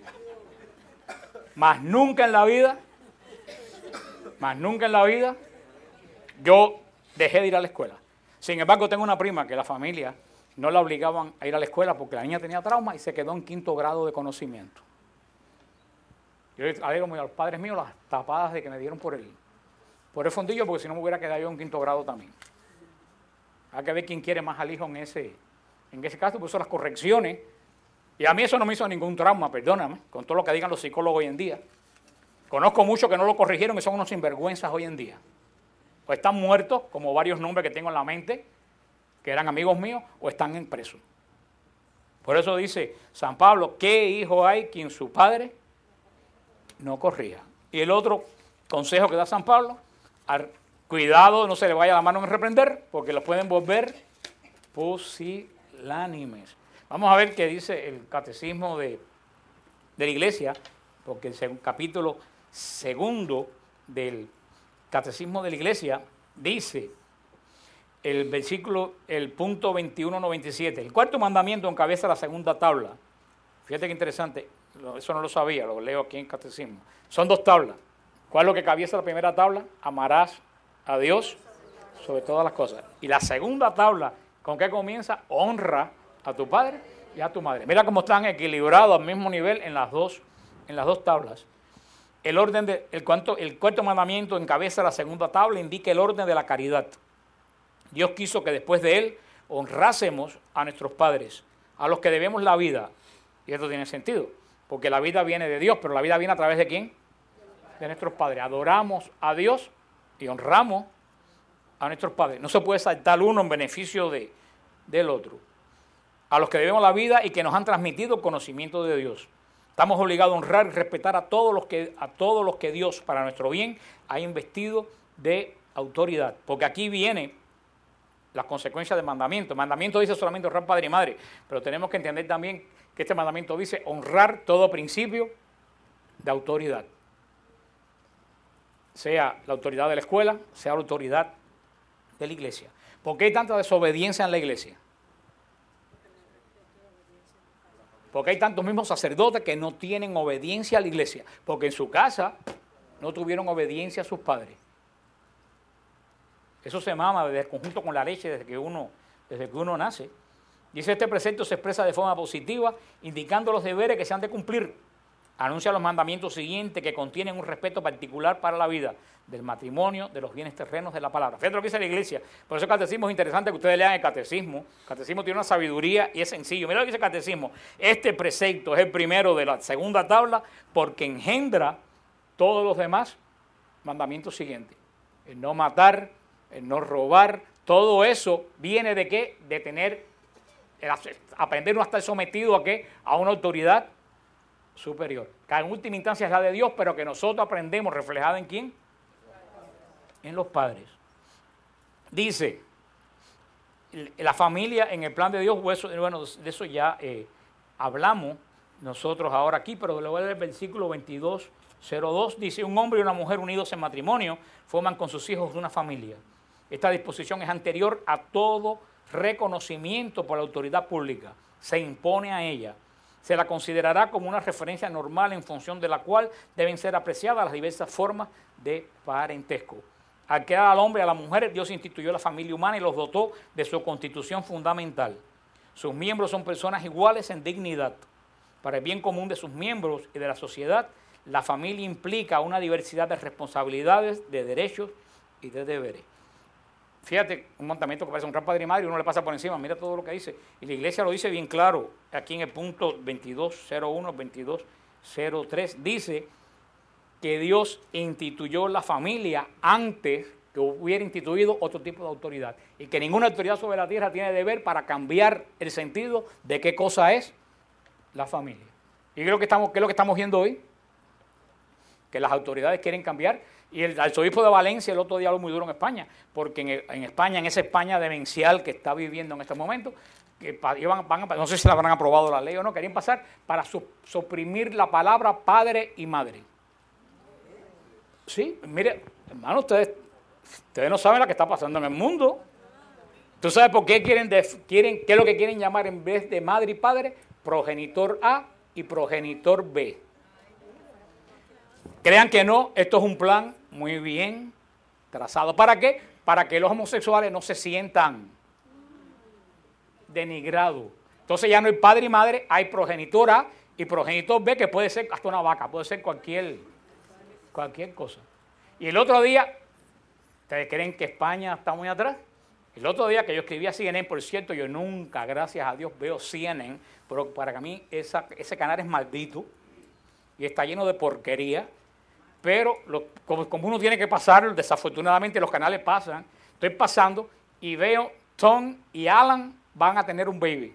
Más nunca en la vida, más nunca en la vida, yo dejé de ir a la escuela. Sin embargo, tengo una prima que la familia no la obligaban a ir a la escuela porque la niña tenía trauma y se quedó en quinto grado de conocimiento. Yo le digo a los padres míos las tapadas de que me dieron por el, por el fondillo, porque si no me hubiera quedado yo en quinto grado también. Hay que ver quién quiere más al hijo en ese... En ese caso, puso las correcciones, y a mí eso no me hizo ningún trauma, perdóname, con todo lo que digan los psicólogos hoy en día. Conozco muchos que no lo corrigieron y son unos sinvergüenzas hoy en día. O están muertos, como varios nombres que tengo en la mente, que eran amigos míos, o están en preso. Por eso dice San Pablo, ¿qué hijo hay quien su padre no corrija? Y el otro consejo que da San Pablo, al, cuidado, no se le vaya la mano en reprender, porque los pueden volver pusilánimes. Vamos a ver qué dice el catecismo de, de la iglesia, porque el capítulo segundo del catecismo de la iglesia dice, el versículo, el punto veintiuno noventa y siete, el cuarto mandamiento encabeza la segunda tabla. Fíjate qué interesante, eso no lo sabía, lo leo aquí en el catecismo. Son dos tablas. ¿Cuál es lo que cabeza la primera tabla? Amarás a Dios sobre todas las cosas. Y la segunda tabla, ¿con qué comienza? Honra a tu padre y a tu madre. Mira cómo están equilibrados al mismo nivel en las dos, en las dos tablas. El orden de, el, cuarto, el cuarto mandamiento encabeza la segunda tabla, indica el orden de la caridad. Dios quiso que después de él honrásemos a nuestros padres, a los que debemos la vida. Y esto tiene sentido, porque la vida viene de Dios, pero la vida viene a través de ¿quién? De nuestros padres. Adoramos a Dios y honramos a nuestros padres. No se puede saltar uno en beneficio de, del otro. A los que debemos la vida y que nos han transmitido el conocimiento de Dios. Estamos obligados a honrar y respetar a todos los que, a todos los que Dios, para nuestro bien, ha investido de autoridad. Porque aquí viene las consecuencias del mandamiento. El mandamiento dice solamente honrar padre y madre, pero tenemos que entender también que este mandamiento dice honrar todo principio de autoridad. Sea la autoridad de la escuela, sea la autoridad de la iglesia. ¿Por qué hay tanta desobediencia en la iglesia? Porque hay tantos mismos sacerdotes que no tienen obediencia a la iglesia, porque en su casa no tuvieron obediencia a sus padres. Eso se mama desde el conjunto con la leche desde que uno, desde que uno nace. Dice, este precepto se expresa de forma positiva, indicando los deberes que se han de cumplir. Anuncia los mandamientos siguientes que contienen un respeto particular para la vida, del matrimonio, de los bienes terrenos, de la palabra. Fíjate lo que dice la iglesia. Por eso el catecismo es interesante que ustedes lean el catecismo. El catecismo tiene una sabiduría y es sencillo. Mira lo que dice el catecismo. Este precepto es el primero de la segunda tabla porque engendra todos los demás mandamientos siguientes. El no matar, el no robar, todo eso viene de qué? De tener, aprender no estar sometido a qué? A una autoridad superior, que en última instancia es la de Dios, pero que nosotros aprendemos reflejada en ¿quién? En los padres. Dice, la familia en el plan de Dios, bueno, de eso ya eh, hablamos nosotros ahora aquí, pero luego del versículo veintidós cero dos dice, un hombre y una mujer unidos en matrimonio forman con sus hijos una familia. Esta disposición es anterior a todo reconocimiento por la autoridad pública, se impone a ella. Se la considerará como una referencia normal en función de la cual deben ser apreciadas las diversas formas de parentesco. Al crear al hombre y a la mujer, Dios instituyó la familia humana y los dotó de su constitución fundamental. Sus miembros son personas iguales en dignidad. Para el bien común de sus miembros y de la sociedad, la familia implica una diversidad de responsabilidades, de derechos y de deberes. Fíjate, un mandamiento que parece un gran padre y madre y uno le pasa por encima, mira todo lo que dice. Y la iglesia lo dice bien claro, aquí en el punto veintidós cero uno, veintidós cero tres, dice que Dios instituyó la familia antes que hubiera instituido otro tipo de autoridad. Y que ninguna autoridad sobre la tierra tiene deber para cambiar el sentido de qué cosa es la familia. Y creo que estamos, ¿qué es lo que estamos viendo hoy? Que las autoridades quieren cambiar. Y el arzobispo de Valencia el otro día habló muy duro en España, porque en, en España, en esa España demencial que está viviendo en estos momentos, que van, van a, no sé si la habrán aprobado la ley o no, querían pasar para su, suprimir la palabra padre y madre. Sí, mire, hermano, ustedes, ustedes no saben lo que está pasando en el mundo. ¿Tú sabes por qué quieren, quieren, qué es lo que quieren llamar en vez de madre y padre? Progenitor A y progenitor B. Crean que no, esto es un plan muy bien trazado. ¿Para qué? Para que los homosexuales no se sientan denigrados. Entonces ya no hay padre y madre, hay progenitor A y progenitor B, que puede ser hasta una vaca, puede ser cualquier, cualquier cosa. Y el otro día, ¿ustedes creen que España está muy atrás? El otro día que yo escribí a C N N, por cierto, yo nunca, gracias a Dios, veo C N N, pero para mí esa, ese canal es maldito y está lleno de porquería. pero lo, como, como uno tiene que pasar, desafortunadamente los canales pasan, estoy pasando y veo Tom y Alan van a tener un baby.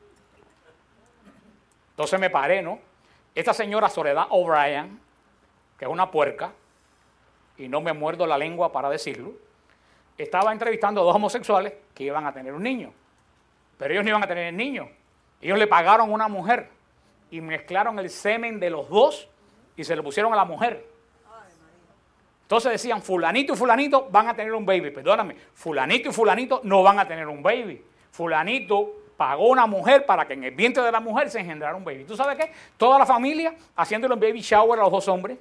Entonces me paré, ¿no? Esta señora Soledad O'Brien, que es una puerca, y no me muerdo la lengua para decirlo, estaba entrevistando a dos homosexuales que iban a tener un niño. Pero ellos no iban a tener el niño. Ellos le pagaron a una mujer y mezclaron el semen de los dos y se lo pusieron a la mujer. Entonces decían, fulanito y fulanito van a tener un baby. Perdóname, fulanito y fulanito no van a tener un baby. Fulanito pagó a una mujer para que en el vientre de la mujer se engendrara un baby. ¿Tú sabes qué? Toda la familia haciéndole un baby shower a los dos hombres.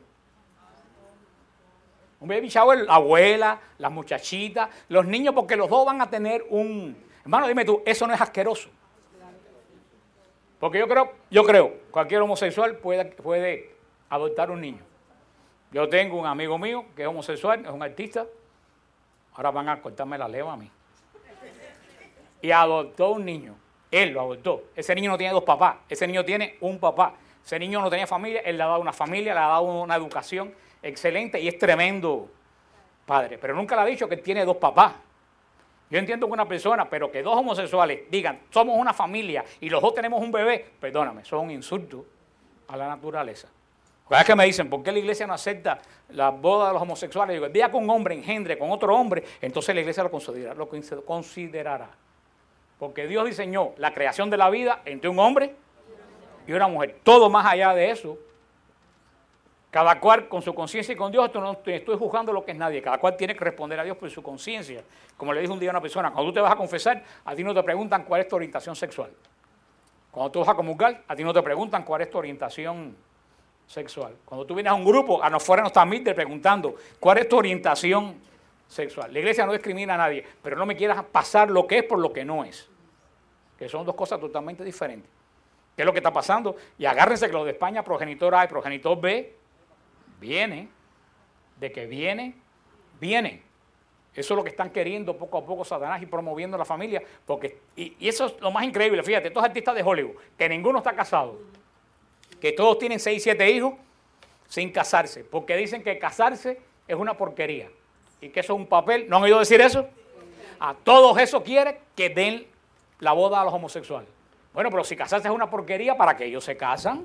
Un baby shower, la abuela, las muchachitas, los niños, porque los dos van a tener un... Hermano, dime tú, eso no es asqueroso. Porque yo creo, yo creo, cualquier homosexual puede, puede adoptar un niño. Yo tengo un amigo mío que es homosexual, es un artista. Ahora van a cortarme la leva a mí. Y adoptó un niño. Él lo adoptó. Ese niño no tiene dos papás. Ese niño tiene un papá. Ese niño no tenía familia. Él le ha dado una familia, le ha dado una educación excelente y es tremendo padre. Pero nunca le ha dicho que tiene dos papás. Yo entiendo que una persona, pero que dos homosexuales digan, somos una familia y los dos tenemos un bebé, perdóname, son un insulto a la naturaleza. Cada vez que me dicen, ¿por qué la iglesia no acepta la boda de los homosexuales? Digo, el día que un hombre engendre con otro hombre, entonces la iglesia lo considerará, lo considerará. Porque Dios diseñó la creación de la vida entre un hombre y una mujer. Todo más allá de eso, cada cual con su conciencia y con Dios, esto no estoy juzgando lo que es nadie, cada cual tiene que responder a Dios por su conciencia. Como le dije un día a una persona, cuando tú te vas a confesar, a ti no te preguntan cuál es tu orientación sexual. Cuando tú vas a comulgar, a ti no te preguntan cuál es tu orientación sexual. Cuando tú vienes a un grupo, a nos fuera no está Milder preguntando cuál es tu orientación sexual. La iglesia no discrimina a nadie, pero no me quieras pasar lo que es por lo que no es. Que son dos cosas totalmente diferentes. ¿Qué es lo que está pasando? Y agárrense que lo de España, progenitor A y progenitor B, viene, de que viene, viene. Eso es lo que están queriendo poco a poco Satanás y promoviendo la familia. Porque, y, y eso es lo más increíble, fíjate, estos artistas de Hollywood, que ninguno está casado, que todos tienen seis, siete hijos sin casarse, porque dicen que casarse es una porquería y que eso es un papel. ¿No han oído decir eso? A todos eso quiere que den la boda a los homosexuales. Bueno, pero si casarse es una porquería, ¿para qué ellos se casan?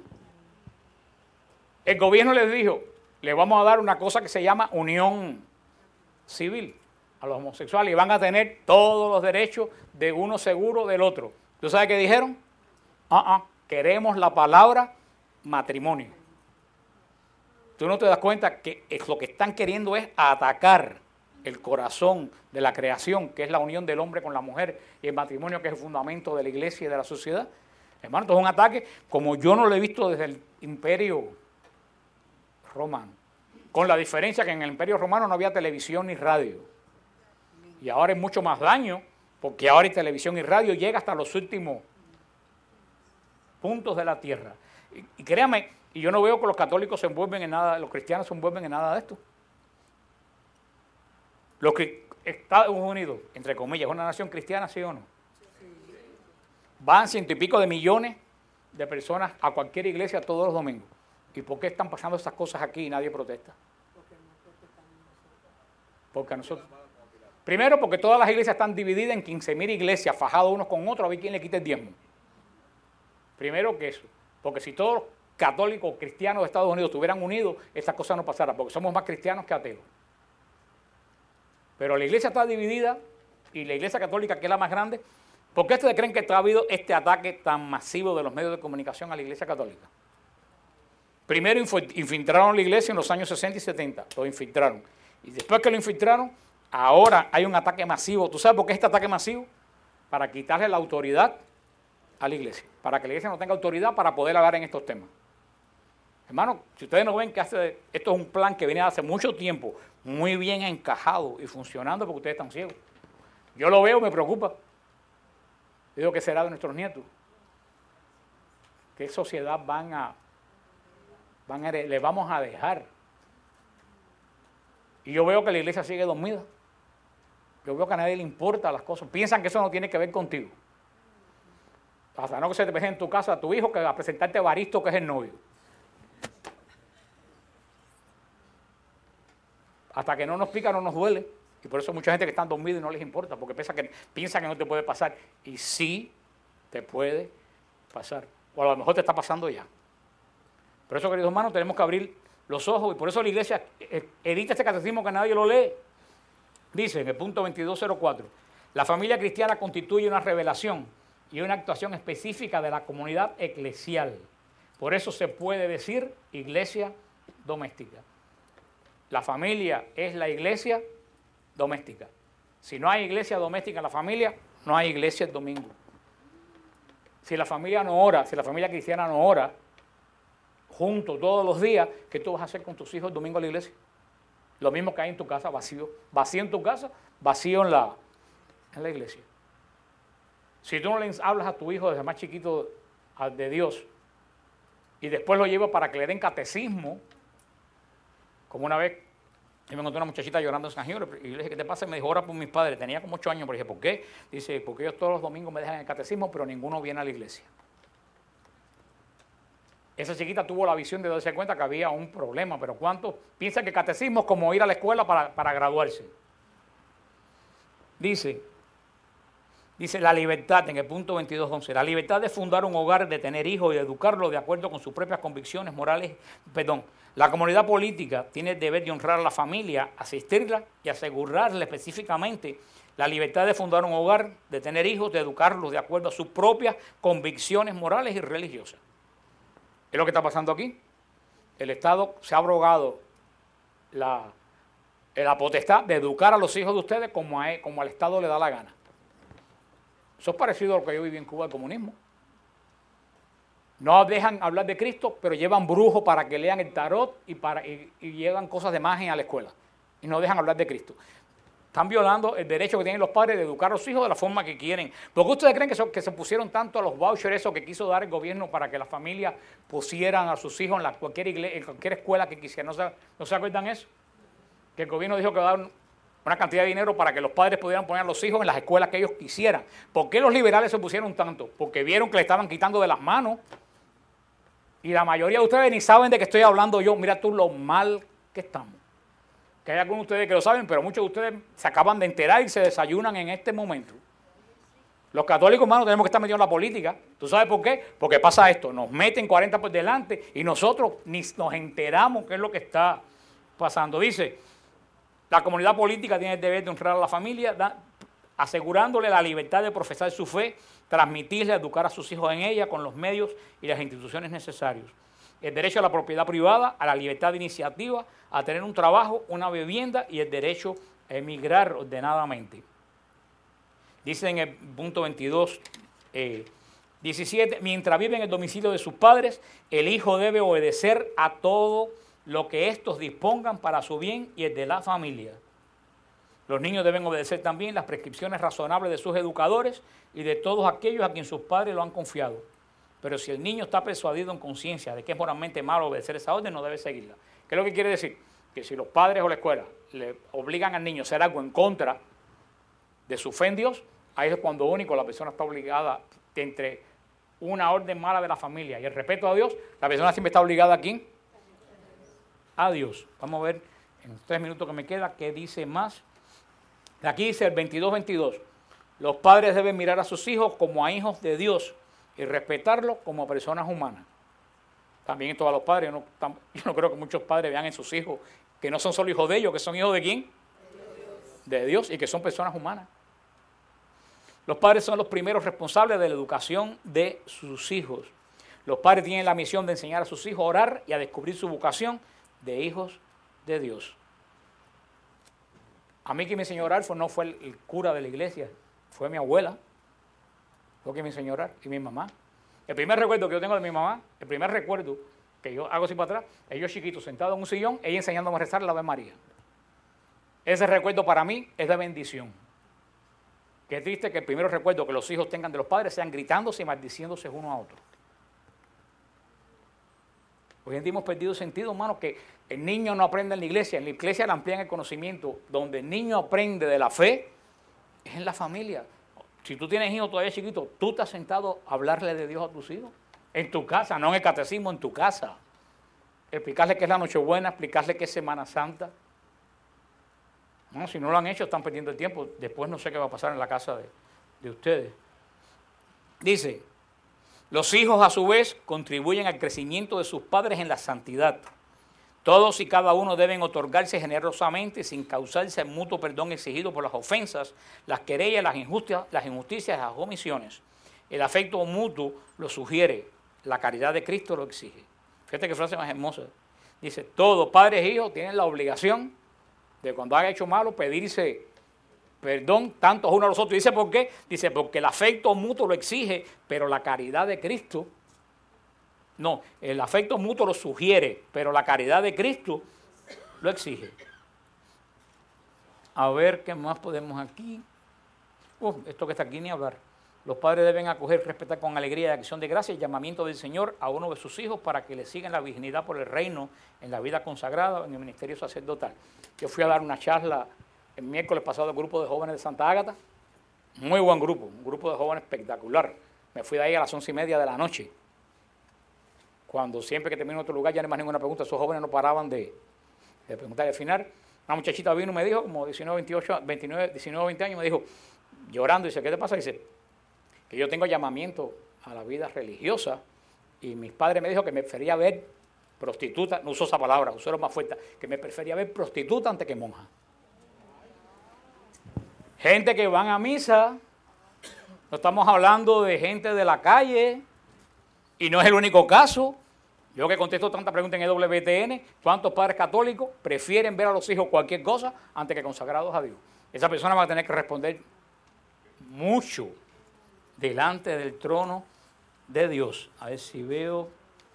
El gobierno les dijo, le vamos a dar una cosa que se llama unión civil a los homosexuales y van a tener todos los derechos de uno seguro del otro. ¿Tú sabes qué dijeron? Ah, uh-uh, queremos la palabra matrimonio. Tú no te das cuenta que lo que están queriendo es atacar el corazón de la creación, que es la unión del hombre con la mujer, y el matrimonio, que es el fundamento de la iglesia y de la sociedad. Hermano, esto es un ataque como yo no lo he visto desde el Imperio Romano, con la diferencia que en el Imperio Romano no había televisión ni radio, y ahora es mucho más daño, porque ahora hay televisión y radio, llega hasta los últimos puntos de la tierra, y, y créame, y yo no veo que los católicos se envuelven en nada, los cristianos se envuelven en nada de esto. Los que Estados Unidos, entre comillas, es una nación cristiana, ¿sí o no? Van ciento y pico de millones de personas a cualquier iglesia todos los domingos. ¿Y por qué están pasando estas cosas aquí y nadie protesta? Porque a nosotros... Primero, porque todas las iglesias están divididas en quince mil iglesias, fajados unos con otros, a ver quién le quita el diezmo. Primero que eso. Porque si todos los católicos cristianos de Estados Unidos estuvieran unidos, estas cosas no pasaran, porque somos más cristianos que ateos. Pero la iglesia está dividida, y la iglesia católica, que es la más grande, ¿por qué ustedes creen que ha habido este ataque tan masivo de los medios de comunicación a la iglesia católica? Primero infiltraron la iglesia en los años sesenta y setenta, lo infiltraron. Y después que lo infiltraron, ahora hay un ataque masivo. ¿Tú sabes por qué este ataque masivo? Para quitarle la autoridad a la iglesia, para que la iglesia no tenga autoridad para poder hablar en estos temas. Hermano, si ustedes no ven que hace, esto es un plan que viene hace mucho tiempo, muy bien encajado y funcionando, porque ustedes están ciegos. Yo lo veo, me preocupa. Yo digo, ¿qué será de nuestros nietos? ¿Qué sociedad van a, van a, le vamos a dejar? Y yo veo que la iglesia sigue dormida. Yo veo que a nadie le importan las cosas. Piensan que eso no tiene que ver contigo. Hasta no que se te presente en tu casa a tu hijo que va a presentarte a Baristo, que es el novio. Hasta que no nos pica no nos duele. Y por eso mucha gente que está dormida y no les importa, porque piensa que, piensa que no te puede pasar. Y sí te puede pasar. O a lo mejor te está pasando ya. Por eso, queridos hermanos, tenemos que abrir los ojos. Y por eso la iglesia edita este catecismo que nadie lo lee. Dice en el punto veintidós cero cuatro, la familia cristiana constituye una revelación y una actuación específica de la comunidad eclesial. Por eso se puede decir iglesia doméstica. La familia es la iglesia doméstica. Si no hay iglesia doméstica en la familia, no hay iglesia el domingo. Si la familia no ora, si la familia cristiana no ora, juntos todos los días, ¿qué tú vas a hacer con tus hijos el domingo a la iglesia? Lo mismo que hay en tu casa, vacío. Vacío en tu casa, vacío en la, en la iglesia. Si tú no le hablas a tu hijo desde más chiquito de Dios y después lo llevas para que le den catecismo, como una vez yo me encontré una muchachita llorando en San Gil y le dije, ¿qué te pasa? Y me dijo, ora por mis padres. Tenía como ocho años, pero dije, ¿por qué? Dice, porque ellos todos los domingos me dejan el catecismo, pero ninguno viene a la iglesia. Esa chiquita tuvo la visión de darse cuenta que había un problema, pero ¿cuántos piensan que catecismo es como ir a la escuela para, para graduarse? Dice, dice la libertad, en el punto veintidós once, la libertad de fundar un hogar, de tener hijos y de educarlos de acuerdo con sus propias convicciones morales, perdón, la comunidad política tiene el deber de honrar a la familia, asistirla y asegurarle específicamente la libertad de fundar un hogar, de tener hijos, de educarlos de acuerdo a sus propias convicciones morales y religiosas. Es lo que está pasando aquí. El Estado se ha abrogado la, la potestad de educar a los hijos de ustedes como, a, como al Estado le da la gana. Eso es parecido a lo que yo viví en Cuba, el comunismo. No dejan hablar de Cristo, pero llevan brujos para que lean el tarot y, para, y, y llevan cosas de magia a la escuela. Y no dejan hablar de Cristo. Están violando el derecho que tienen los padres de educar a los hijos de la forma que quieren. ¿Por qué ustedes creen que, so, que se pusieron tanto a los vouchers eso que quiso dar el gobierno para que las familias pusieran a sus hijos en, la, cualquier, iglesia, en cualquier escuela que quisieran? ¿No se, ¿No se acuerdan eso? Que el gobierno dijo que va a dar una cantidad de dinero para que los padres pudieran poner a los hijos en las escuelas que ellos quisieran. ¿Por qué los liberales se pusieron tanto? Porque vieron que le estaban quitando de las manos. Y la mayoría de ustedes ni saben de qué estoy hablando yo. Mira tú lo mal que estamos. Que hay algunos de ustedes que lo saben, pero muchos de ustedes se acaban de enterar y se desayunan en este momento. Los católicos, hermanos, tenemos que estar metidos en la política. ¿Tú sabes por qué? Porque pasa esto, nos meten cuarenta por delante y nosotros ni nos enteramos qué es lo que está pasando. Dice, la comunidad política tiene el deber de honrar a la familia, da, asegurándole la libertad de profesar su fe, transmitirle, educar a sus hijos en ella con los medios y las instituciones necesarios. El derecho a la propiedad privada, a la libertad de iniciativa, a tener un trabajo, una vivienda y el derecho a emigrar ordenadamente. Dice en el punto veintidós, eh, diecisiete, mientras vive en el domicilio de sus padres, el hijo debe obedecer a todo lo que éstos dispongan para su bien y el de la familia. Los niños deben obedecer también las prescripciones razonables de sus educadores y de todos aquellos a quienes sus padres lo han confiado. Pero si el niño está persuadido en conciencia de que es moralmente malo obedecer esa orden, no debe seguirla. ¿Qué es lo que quiere decir? Que si los padres o la escuela le obligan al niño a hacer algo en contra de su fe en Dios, ahí es cuando único la persona está obligada, entre una orden mala de la familia y el respeto a Dios, la persona siempre está obligada ¿a quién? A Dios. Vamos a ver en los tres minutos que me queda qué dice más. Aquí dice el veintidós veintidós, los padres deben mirar a sus hijos como a hijos de Dios y respetarlos como a personas humanas. También en todos los padres, yo no, yo no creo que muchos padres vean en sus hijos que no son solo hijos de ellos, que son hijos de ¿quién? De Dios. De Dios y que son personas humanas. Los padres son los primeros responsables de la educación de sus hijos. Los padres tienen la misión de enseñar a sus hijos a orar y a descubrir su vocación de hijos de Dios. A mí quien me enseñó a orar fue, no fue el, el cura de la iglesia, fue mi abuela. Fue quien me enseñó a orar y mi mamá. El primer recuerdo que yo tengo de mi mamá, el primer recuerdo que yo hago así para atrás, es yo chiquito, sentado en un sillón, ella enseñándome a rezar la Ave María. Ese recuerdo para mí es de bendición. Qué triste que el primer recuerdo que los hijos tengan de los padres sean gritándose y maldiciéndose uno a otro. Hoy en día hemos perdido sentido, hermano, que el niño no aprende en la iglesia. En la iglesia le amplían el conocimiento. Donde el niño aprende de la fe es en la familia. Si tú tienes hijos todavía chiquitos, tú te has sentado a hablarle de Dios a tus hijos. En tu casa, no en el catecismo, en tu casa. Explicarle qué es la Nochebuena, explicarle qué es Semana Santa. No, si no lo han hecho, están perdiendo el tiempo. Después no sé qué va a pasar en la casa de, de ustedes. Dice, los hijos a su vez contribuyen al crecimiento de sus padres en la santidad. Todos y cada uno deben otorgarse generosamente sin causarse el mutuo perdón exigido por las ofensas, las querellas, las injusticias, las injusticias, las omisiones. El afecto mutuo lo sugiere, la caridad de Cristo lo exige. Fíjate qué frase más hermosa. Dice, todos, padres e hijos, tienen la obligación de cuando hagan hecho malo pedirse perdón, tantos unos a los otros. Dice, ¿por qué? Dice, porque el afecto mutuo lo exige, pero la caridad de Cristo, no, el afecto mutuo lo sugiere, pero la caridad de Cristo lo exige. A ver, ¿qué más podemos aquí? Uh, esto que está aquí ni hablar. Los padres deben acoger, respetar con alegría y acción de gracia el llamamiento del Señor a uno de sus hijos para que le sigan la virginidad por el reino, en la vida consagrada, en el ministerio sacerdotal. Yo fui a dar una charla el miércoles pasado al grupo de jóvenes de Santa Ágata. Muy buen grupo, un grupo de jóvenes espectacular. Me fui de ahí a las once y media de la noche. Cuando siempre que termino en otro lugar ya no hay más ninguna pregunta, esos jóvenes no paraban de, de preguntar. Y al final, una muchachita vino y me dijo, como diecinueve, veintiocho, veintinueve, diecinueve, veinte años, me dijo, llorando, dice, ¿qué te pasa? Dice, que yo tengo llamamiento a la vida religiosa y mis padres me dijo que me prefería ver prostituta, no usó esa palabra, usó la más fuerte, que me prefería ver prostituta antes que monja. Gente que van a misa, no estamos hablando de gente de la calle, y no es el único caso. Yo que contesto tantas preguntas en E W T N, ¿cuántos padres católicos prefieren ver a los hijos cualquier cosa antes que consagrados a Dios? Esa persona va a tener que responder mucho delante del trono de Dios. A ver si veo.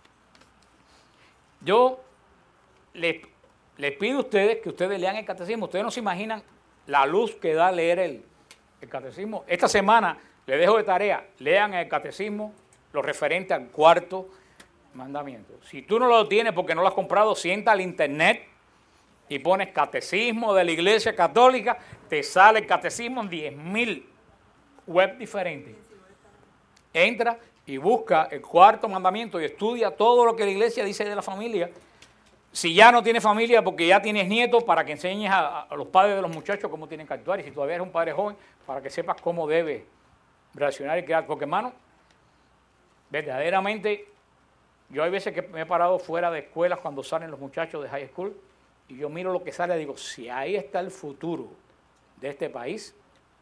Yo les, les pido a ustedes que ustedes lean el catecismo. Ustedes no se imaginan la luz que da leer el, el catecismo. Esta semana les dejo de tarea, lean el catecismo, lo referente al cuarto mandamiento. Si tú no lo tienes porque no lo has comprado, sienta al internet y pones catecismo de la Iglesia Católica, te sale el catecismo en diez mil web diferentes. Entra y busca el cuarto mandamiento y estudia todo lo que la Iglesia dice de la familia. Si ya no tienes familia porque ya tienes nietos, para que enseñes a, a los padres de los muchachos cómo tienen que actuar. Y si todavía eres un padre joven, para que sepas cómo debes reaccionar y crear. Porque, hermano, verdaderamente, yo hay veces que me he parado fuera de escuelas cuando salen los muchachos de high school y yo miro lo que sale y digo, si ahí está el futuro de este país,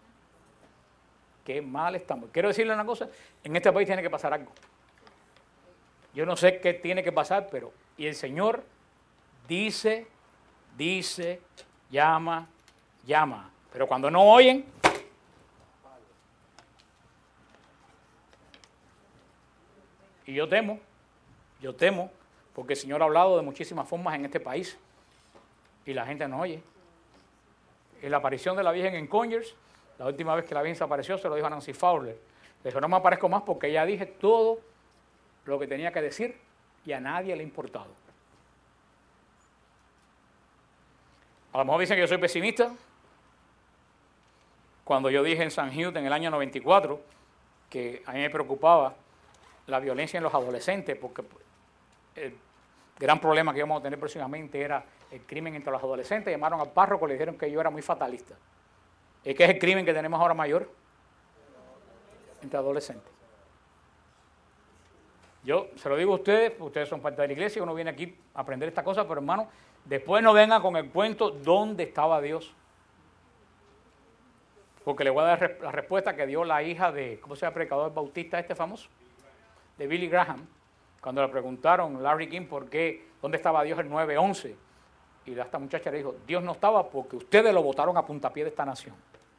qué mal estamos. Quiero decirle una cosa, en este país tiene que pasar algo. Yo no sé qué tiene que pasar, pero, y el Señor dice, dice, llama, llama, pero cuando no oyen, y yo temo, yo temo, porque el Señor ha hablado de muchísimas formas en este país y la gente no oye. En la aparición de la Virgen en Conyers, la última vez que la Virgen se apareció, se lo dijo a Nancy Fowler. Le dijo, no me aparezco más porque ya dije todo lo que tenía que decir y a nadie le ha importado. A lo mejor dicen que yo soy pesimista. Cuando yo dije en San Hugh en el año noventa y cuatro que a mí me preocupaba la violencia en los adolescentes, porque el gran problema que íbamos a tener próximamente era el crimen entre los adolescentes. Llamaron al párroco y le dijeron que yo era muy fatalista. ¿Y qué es el crimen que tenemos ahora mayor? Entre adolescentes. Yo se lo digo a ustedes, ustedes son parte de la iglesia, uno viene aquí a aprender esta cosa, pero hermano, después no vengan con el cuento ¿dónde estaba Dios? Porque le voy a dar la respuesta que dio la hija de, ¿cómo se llama el predicador bautista este famoso? De Billy Graham, cuando le preguntaron Larry King por qué, dónde estaba Dios el nueve once, y esta muchacha le dijo, Dios no estaba porque ustedes lo botaron a puntapié de esta nación.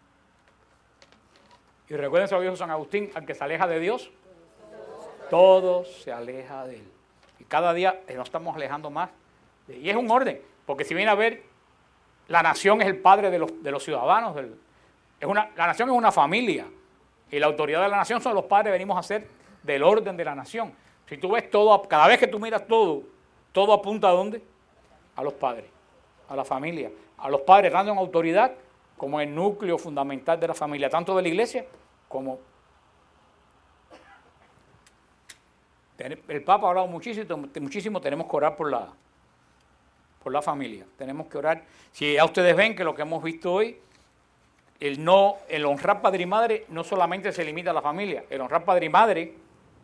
Y recuerden, se lo dijo San Agustín, al que se aleja de Dios, todo se aleja de él. Y cada día nos estamos alejando más. De, y es un orden, porque si viene a ver, la nación es el padre de los, de los ciudadanos. Del, es una, la nación es una familia, y la autoridad de la nación son los padres, venimos a ser del orden de la nación. Si tú ves todo, cada vez que tú miras todo, todo apunta a ¿dónde? A los padres, a la familia, a los padres dando autoridad como el núcleo fundamental de la familia, tanto de la iglesia como... El Papa ha hablado muchísimo, muchísimo, tenemos que orar por la, por la familia. Tenemos que orar. Si ya ustedes ven que lo que hemos visto hoy, el no, el honrar padre y madre no solamente se limita a la familia, el honrar padre y madre.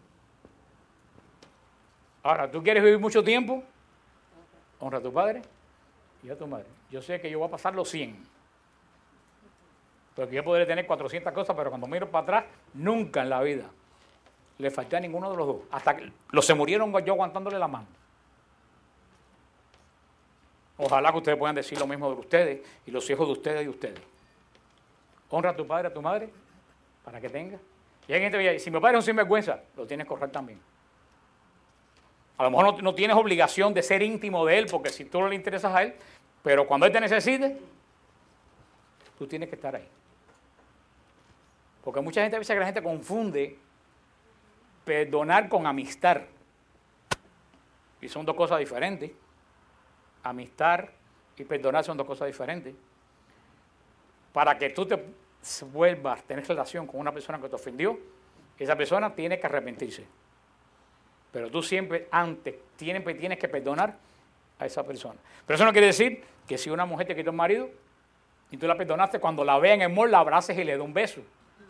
Ahora, ¿tú quieres vivir mucho tiempo? Honra a tu padre y a tu madre. Yo sé que yo voy a pasar los cien. Porque yo podré tener cuatrocientas cosas, pero cuando miro para atrás, nunca en la vida le falté a ninguno de los dos. Hasta que los se murieron yo aguantándole la mano. Ojalá que ustedes puedan decir lo mismo de ustedes y los hijos de ustedes y de ustedes. Honra a tu padre, a tu madre, para que tenga. Y hay gente que dice, si mi padre es un sinvergüenza, lo tienes que honrar también. A lo mejor no, no tienes obligación de ser íntimo de él, porque si tú no le interesas a él, pero cuando él te necesite, tú tienes que estar ahí. Porque mucha gente, a veces que la gente confunde perdonar con amistad. Y son dos cosas diferentes. Amistad y perdonar son dos cosas diferentes. Para que tú te vuelvas a tener relación con una persona que te ofendió, esa persona tiene que arrepentirse. Pero tú siempre antes tienes, tienes que perdonar a esa persona. Pero eso no quiere decir que si una mujer te quitó el marido y tú la perdonaste, cuando la veas en el mall la abraces y le das un beso.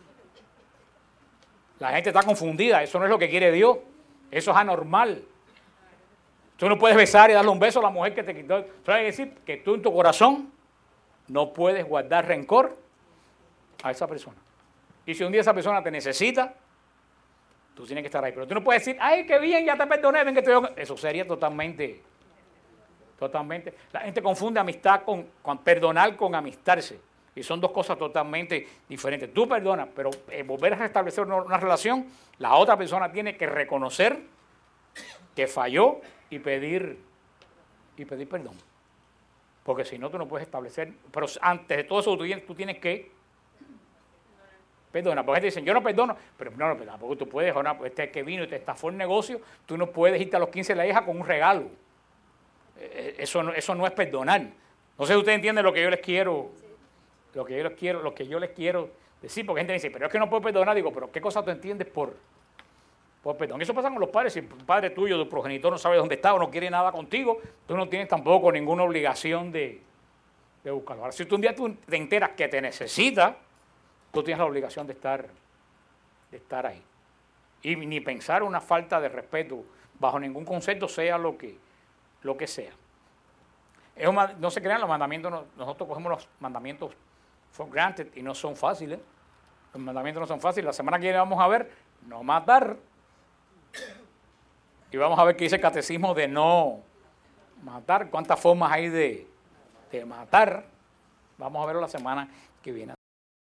La gente está confundida, eso no es lo que quiere Dios, eso es anormal. Tú no puedes besar y darle un beso a la mujer que te quitó. Eso quiere decir que tú en tu corazón no puedes guardar rencor a esa persona. Y si un día esa persona te necesita, tú tienes que estar ahí. Pero tú no puedes decir, ay, qué bien, ya te perdoné, ven que te... Eso sería totalmente, totalmente... La gente confunde amistad con, con perdonar con amistarse. Y son dos cosas totalmente diferentes. Tú perdonas, pero eh, volver a restablecer una, una relación, la otra persona tiene que reconocer que falló y pedir, y pedir perdón. Porque si no, tú no puedes establecer... Pero antes de todo eso, tú tienes, tú tienes que perdonar. Porque gente dicen, yo no perdono. Pero no, no, tampoco tú puedes, no, pues este que vino y te estafó el negocio, tú no puedes irte a los quince de la hija con un regalo. Eso no, eso no es perdonar. No sé si ustedes entienden lo que yo les quiero... Lo que yo les quiero, lo que yo les quiero decir, porque gente me dice, pero es que no puedo perdonar. Digo, pero ¿qué cosa tú entiendes por, por perdón? Eso pasa con los padres. Si el padre tuyo, tu progenitor, no sabe dónde está o no quiere nada contigo, tú no tienes tampoco ninguna obligación de, de buscarlo. Ahora, si tú un día tú te enteras que te necesita, tú tienes la obligación de estar, de estar ahí. Y ni pensar una falta de respeto bajo ningún concepto, sea lo que, lo que sea. Es un, no se crean los mandamientos, nosotros cogemos los mandamientos for granted y no son fáciles. Los mandamientos no son fáciles. La semana que viene vamos a ver no matar. Y vamos a ver qué dice el catecismo de no matar. Cuántas formas hay de, de matar. Vamos a verlo la semana que viene.